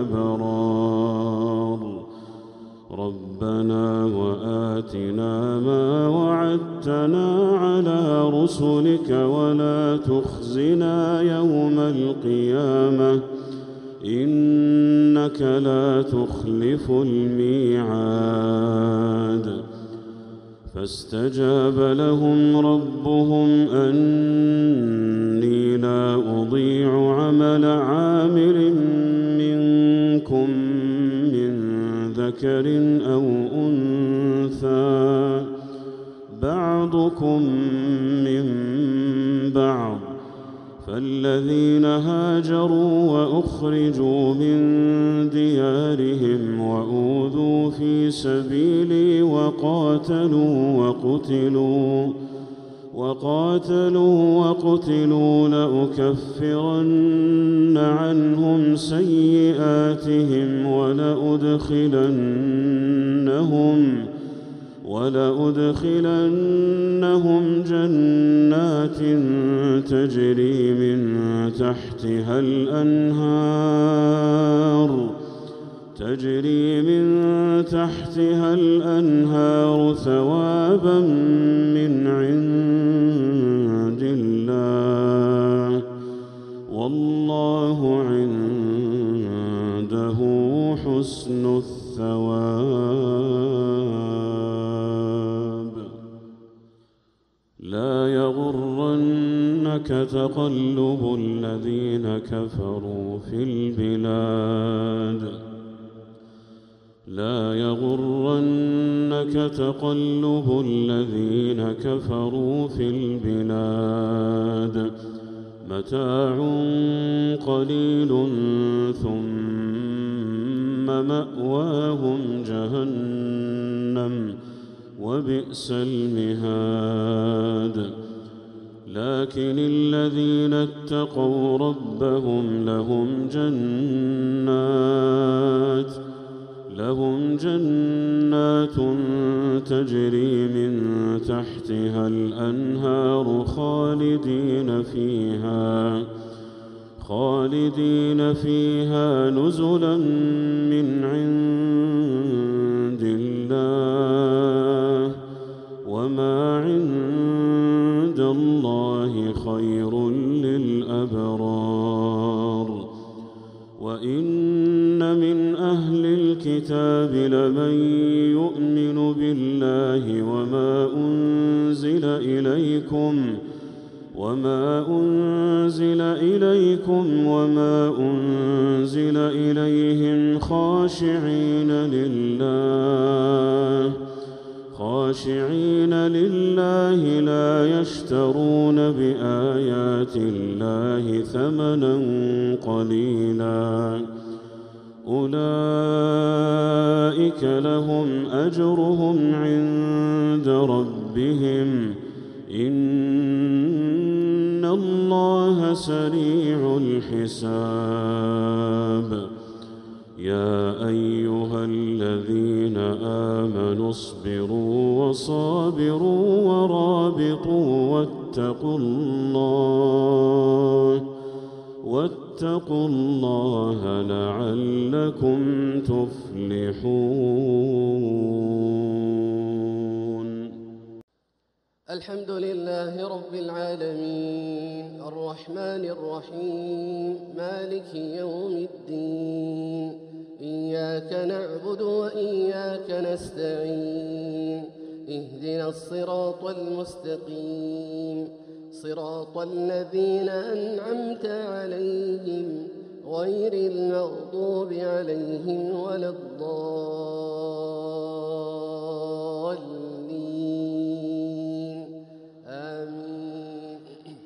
الأبرار. ربنا وآتنا ما وعدتنا على رسلك ولا تخزنا يوم القيامة إنك لا تخلف الميعاد. فاستجاب لهم ربهم أني لا أضيع عمل عامل منكم من ذكر أو أنثى بعضكم من بعض فالذين هاجروا وأخرجوا من ديارهم وأوذوا في سبيلي وقاتلوا وقتلوا وقاتلوا وقتلوا لأكفرن عنهم سيئاتهم ولأدخلنهم ولأدخلنهم جنات تجري من تحتها الأنهار تجري من تحتها الأنهار ثوابا من عند الله والله عنده حسن الثواب. لا يغرنك تقلب الذين كفروا في البلاد لا يغرنك تقلب الذين كفروا في البلاد متاع قليل ثم مأواهم جهنم وبئس المهاد. لكن الذين اتقوا ربهم لهم جنات لهم جنات تجري من تحتها الأنهار خالدين فيها خالدين فيها نزلا من عند الله وما عند الله خير للأبرار. وإن من أهل الكتاب لمن يؤمن بالله وما أنزل إليكم وما أنزل إليكم وما أنزل إليهم خاشعين لله خاشعين لله لا يشترون بآيات الله ثمنا قليلا أولئك لهم أجرهم عند ربهم إن الله سريع الحساب يا أيها الذين آمنوا اصبروا وصابروا ورابطوا واتقوا الله واتقوا الله لعلكم تفلحون. الحمد لله رب العالمين الرحمن الرحيم مالك يوم الدين إياك نعبد وإياك نستعين اهدنا الصراط المستقيم صراط الذين أنعمت عليهم غير المغضوب عليهم ولا الضالين آمين.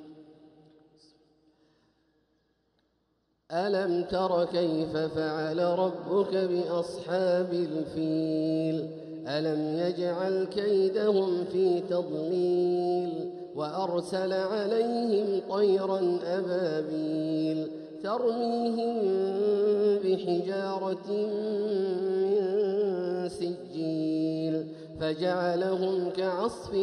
ألم تر كيف فعل ربك بأصحاب الفيل ألم يجعل كيدهم في تضليل وأرسل عليهم طيرا أبابيل ترميهم بحجارة من سجيل فجعلهم كعصف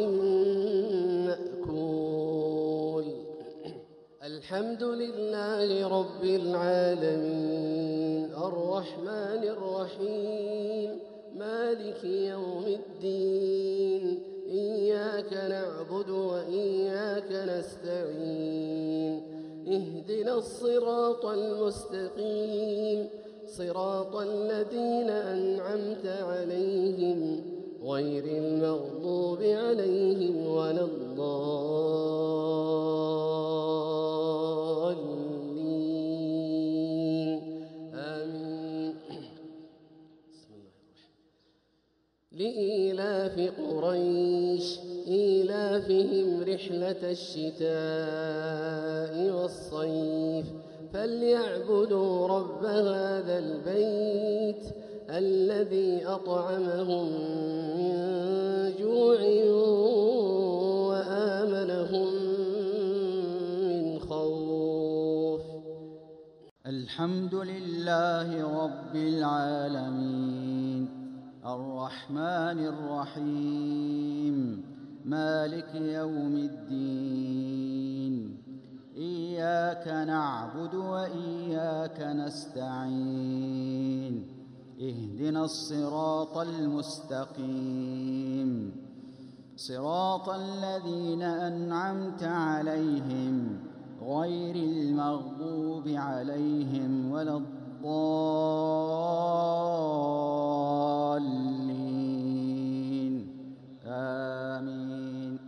مأكول. الحمد لله رب العالمين الرحمن الرحيم مالك يوم الدين إياك نعبد وإياك نستعين اهدنا الصراط المستقيم صراط الذين أنعمت عليهم غير المغضوب عليهم ولا الضالين آمين. بسم الله الرحمن لإيلاف قريش إيلافهم رحلة الشتاء والصيف فليعبدوا رب هذا البيت الذي أطعمهم من جوع وآمنهم من خوف. الحمد لله رب العالمين الرحمن الرحيم مالك يوم الدين إياك نعبد وإياك نستعين اهدنا الصراط المستقيم صراط الذين أنعمت عليهم غير المغضوب عليهم ولا الضالين آمين.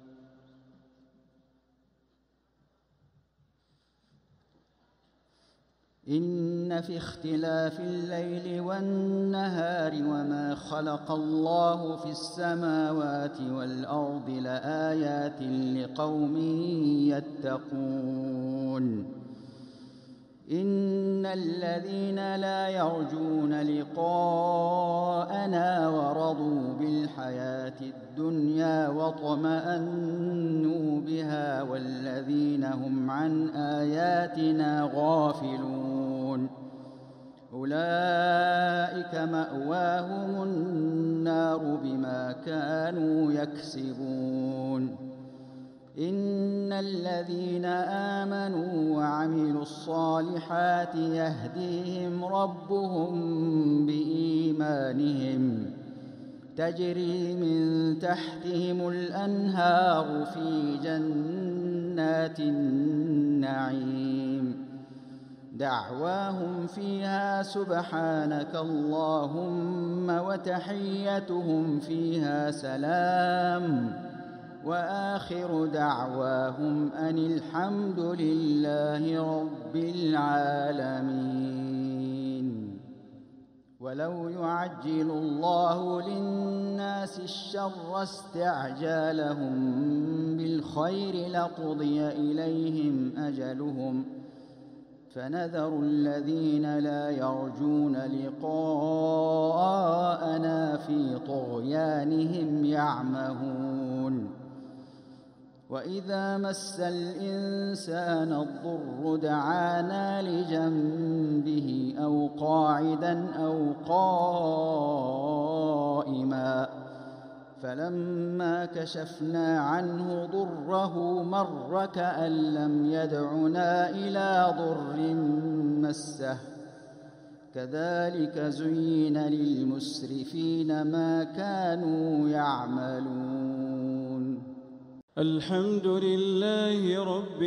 إن في اختلاف الليل والنهار وما خلق الله في السماوات والأرض لآيات لقوم يتقون. إن الذين لا يرجون لقاءنا ورضوا بالحياة الدنيا واطمأنوا بها والذين هم عن آياتنا غافلون أولئك مأواهم النار بما كانوا يكسبون. إن الذين آمنوا وعملوا الصالحات يهديهم ربهم بإيمانهم تجري من تحتهم الأنهار في جنات النعيم دعواهم فيها سبحانك اللهم وتحيتهم فيها سلام وآخر دعواهم أن الحمد لله رب العالمين. ولو يعجل الله للناس الشر استعجالهم بالخير لقضي إليهم أجلهم فنذر الذين لا يرجون لقاءنا في طغيانهم يعمهون وإذا مس الإنسان الضر دعانا لجنبه أو قاعدا أو قائما فلما كشفنا عنه ضره مر كأن لم يدعنا إلى ضر مسه كذلك زين للمسرفين ما كانوا يعملون. الحمد لله رب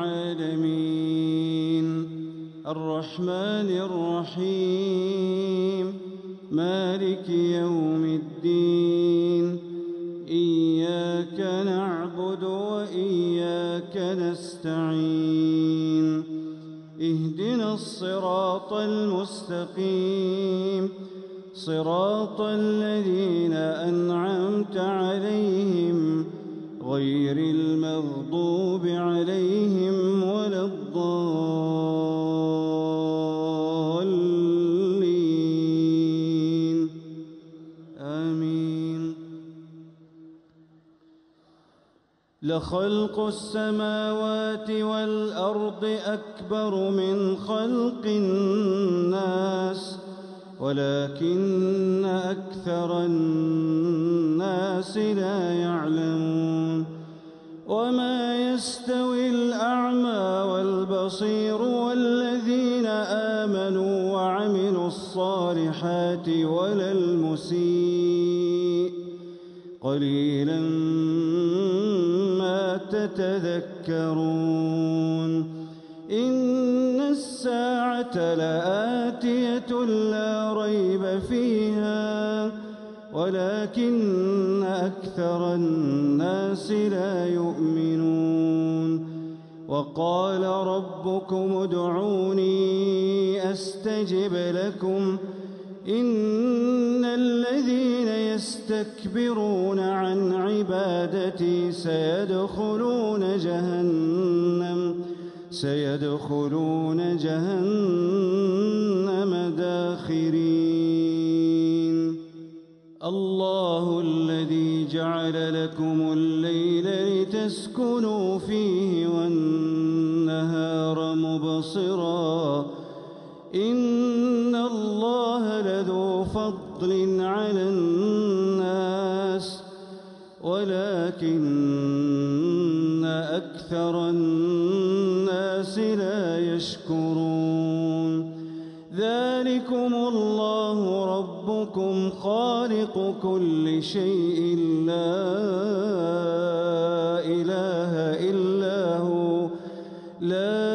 العالمين الرحمن الرحيم مالك يوم الدين إياك نعبد وإياك نستعين اهدنا الصراط المستقيم صراط الذين أنعمت عليهم غير المغضوب عليهم ولا الضالين آمين. لخلق السماوات والأرض أكبر من خلق الناس ولكن أكثر الناس لا يعلمون. وما يستوي الأعمى والبصير والذين آمنوا وعملوا الصالحات ولا المسيء قليلا ما تتذكرون. إن الساعة لآتية لا ريب فيها ولكن أكثر الناس لا يؤمنون. وقال ربكم ادعوني أستجب لكم إن الذين يستكبرون عن عبادتي سيدخلون جهنم سيدخلون جهنم داخرين. الله الذي جعل لكم الليل لتسكنوا فيه والنهار مبصرا إن الله لذو فضل على الناس ولكن أكثر الناس لا يشكرون. ذلكم الله ربكم خالق كل شيء لا إله إلا هو لا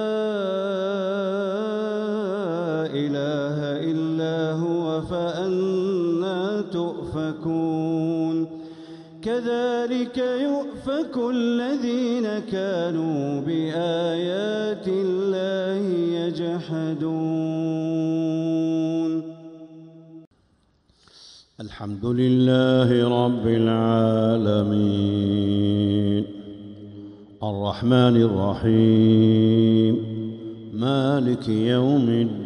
إله إلا هو فأنى تؤفكون. كذلك يؤفك الذين كانوا بآيات الله يجحدون. الحمد لله رب العالمين الرحمن الرحيم مالك يوم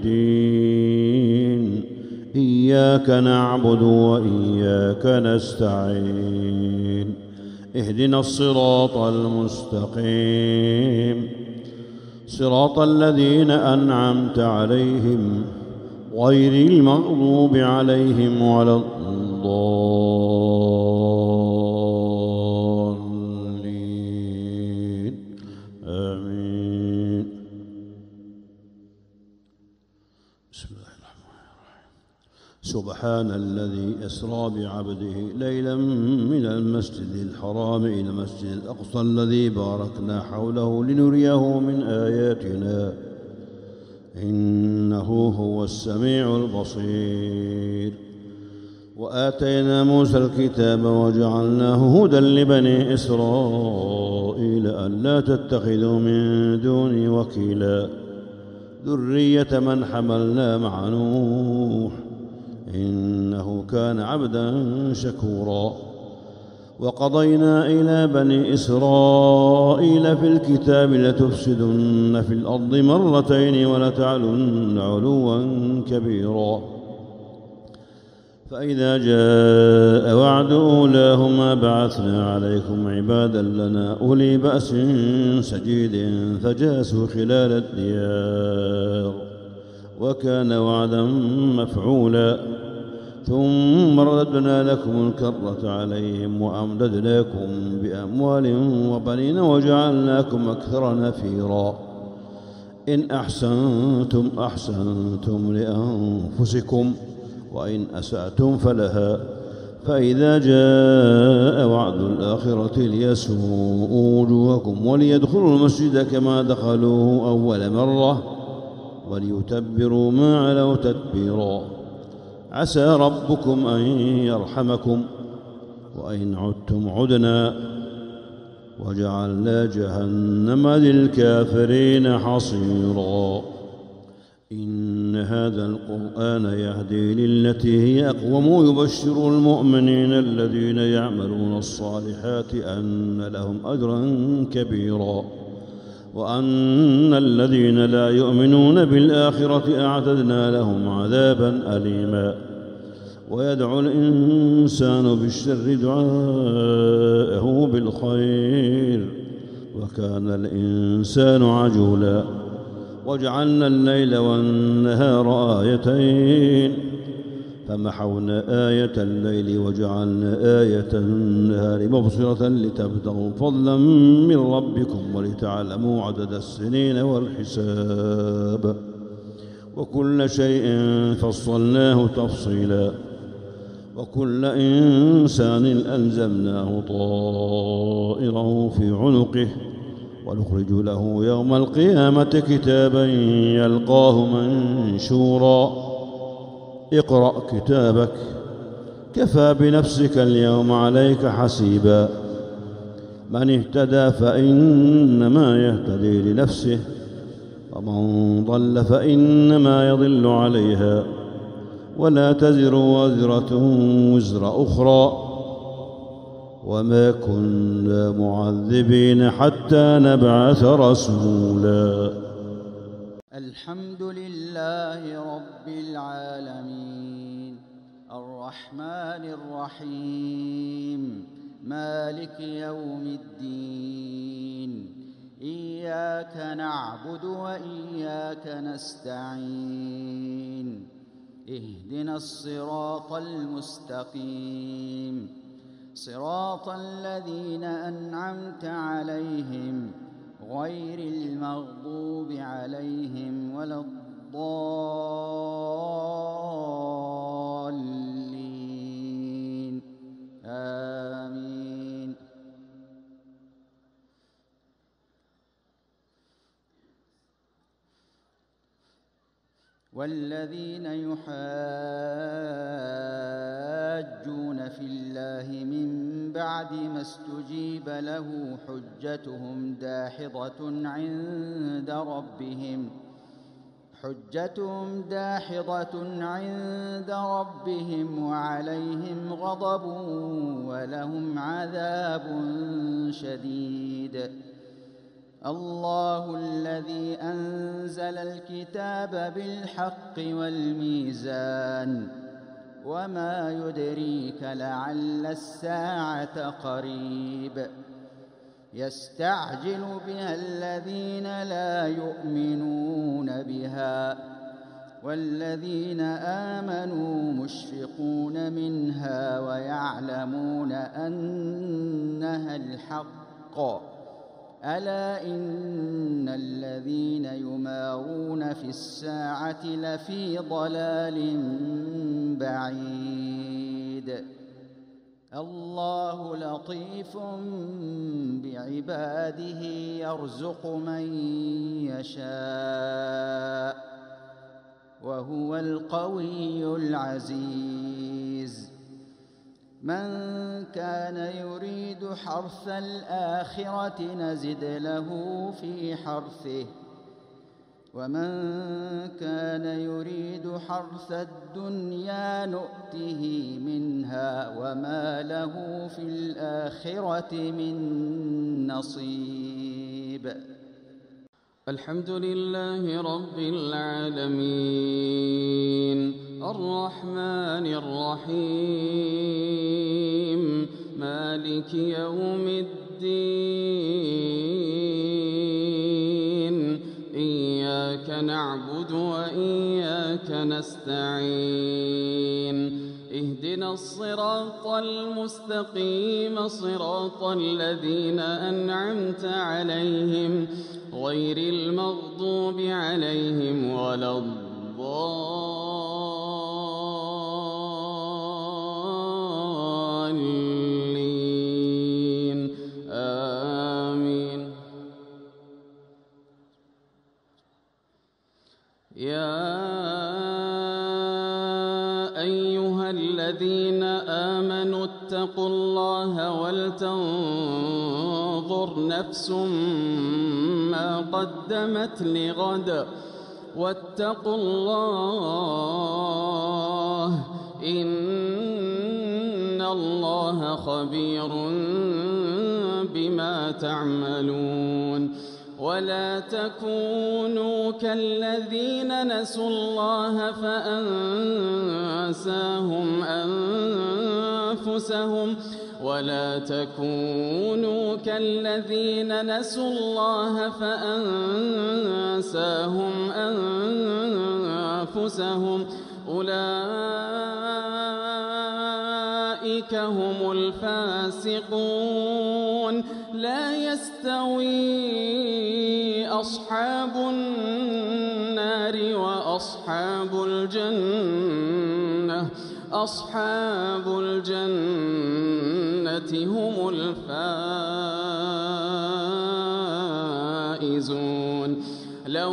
الدين إياك نعبد وإياك نستعين اهدنا الصراط المستقيم صراط الذين أنعمت عليهم غير المغضوب عليهم ولا الضالين آمين. بسم الله الرحمن الرحيم. سبحان الذي أسرى بعبده ليلا من المسجد الحرام إلى المسجد الأقصى الذي باركنا حوله لنريه من آياتنا إنه هو السميع البصير. وآتينا موسى الكتاب وجعلناه هدى لبني إسرائيل ألا تتخذوا من دوني وكيلا ذرية من حملنا مع نوح إنه كان عبدا شكورا. وقضينا إلى بني إسرائيل في الكتاب لتفسدن في الأرض مرتين ولتعلن علوا كبيرا. فإذا جاء وعد أولاهما بعثنا عليكم عبادا لنا أولي بأس شديد فجاسوا خلال الديار وكان وعدا مفعولا. ثم رددنا لكم الكرة عليهم وأمددناكم بأموال وبنين وجعلناكم أكثر نفيرا. إن أحسنتم أحسنتم لأنفسكم وإن أسأتم فلها. فإذا جاء وعد الآخرة ليسوءوا وجوهكم وليدخلوا المسجد كما دخلوه أول مرة وليتبروا ما علوا تتبيرا. عسى ربكم أن يرحمكم وإن عدتم عدنا وجعلنا جهنم للكافرين حصيرا. إن هذا القرآن يهدي للتي هي أقوم يبشر المؤمنين الذين يعملون الصالحات أن لهم أجرا كبيرا وأن الذين لا يؤمنون بالآخرة أعتدنا لهم عذابا أليما. ويدعو الإنسان بالشر دعاءه بالخير وكان الإنسان عجولا. وجعلنا الليل والنهار آيتين فمحونا آية الليل وجعلنا آية النهار مبصرة لتبتغوا فضلا من ربكم ولتعلموا عدد السنين والحساب وكل شيء فصلناه تفصيلا. وكل إنسان ألزمناه طائره في عنقه ونخرج له يوم القيامة كتابا يلقاه منشورا. اقرأ كتابك كفى بنفسك اليوم عليك حسيبا. من اهتدى فإنما يهتدي لنفسه ومن ضل فإنما يضل عليها ولا تزر وازرة وزر أخرى وما كنا معذبين حتى نبعث رسولا. الحمد لله رب العالمين الرحمن الرحيم مالك يوم الدين. إياك نعبد وإياك نستعين. اهدنا الصراط المستقيم صراط الذين أنعمت عليهم غير المغضوب عليهم ولا الضالين آمين. والذين يحاجون في الله من بعد ما استجيب له حجتهم داحضة عند ربهم حجتهم داحضة عند ربهم وعليهم غضب ولهم عذاب شديد. الله الذي أنزل الكتاب بالحق والميزان وما يدريك لعل الساعة قريب. يستعجل بها الذين لا يؤمنون بها والذين آمنوا مشفقون منها ويعلمون أنها الحق. ألا إن الذين يمارون في الساعة لفي ضلال بعيد. الله لطيف بعباده يرزق من يشاء وهو القوي العزيز. من كان يريد حرث الآخرة نزد له في حرثه ومن كان يريد حرث الدنيا نؤته منها وما له في الآخرة من نصيب. الحمد لله رب العالمين الرحمن الرحيم مالك يوم الدين إياك نعبد وإياك نستعين اهدنا الصراط المستقيم صراط الذين أنعمت عليهم غير المغضوب عليهم ولا الضالين آمين. يا أيها الذين آمنوا اتقوا الله ولتنظر نفس ما قدمت لغد واتقوا الله إن الله خبير بما تعملون. ولا تكونوا كالذين نسوا الله فأنساهم أنفسهم ولا تكونوا كالذين نسوا الله فأنساهم أنفسهم أولئك هم الفاسقون. لا يستوي أصحاب النار وأصحاب الجنة أصحاب الجنة هم الفائزون. لو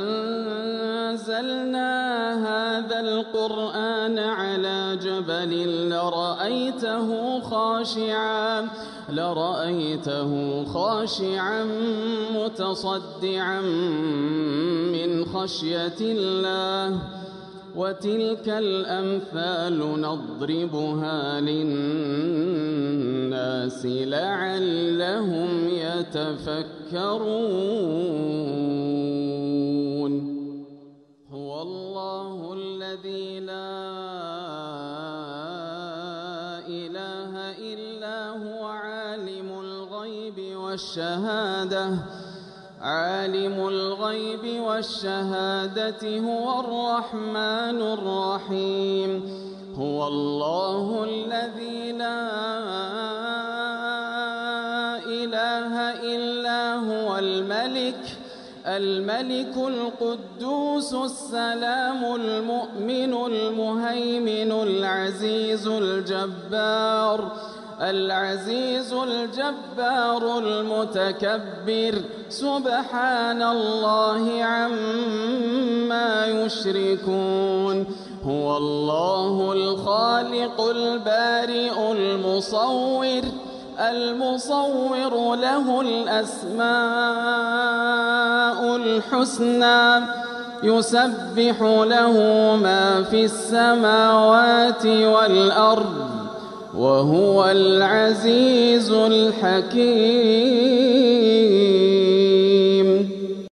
أنزلنا هذا القرآن على جبل لرأيته خاشعا لرأيته خاشعا متصدعا من خشية الله. وتلك الأمثال نضربها للناس لعلهم يتفكرون. هو الله الذي لا إله إلا هو عالم الغيب والشهادة عالم الغيب والشهادة هو الرحمن الرحيم. هو الله الذي لا إله إلا هو الملك الملك القدوس السلام المؤمن المهيمن العزيز الجبار العزيز الجبار المتكبر سبحان الله عما يشركون. هو الله الخالق البارئ المصور المصور له الأسماء الحسنى يسبح له ما في السماوات والأرض وهو العزيز الحكيم.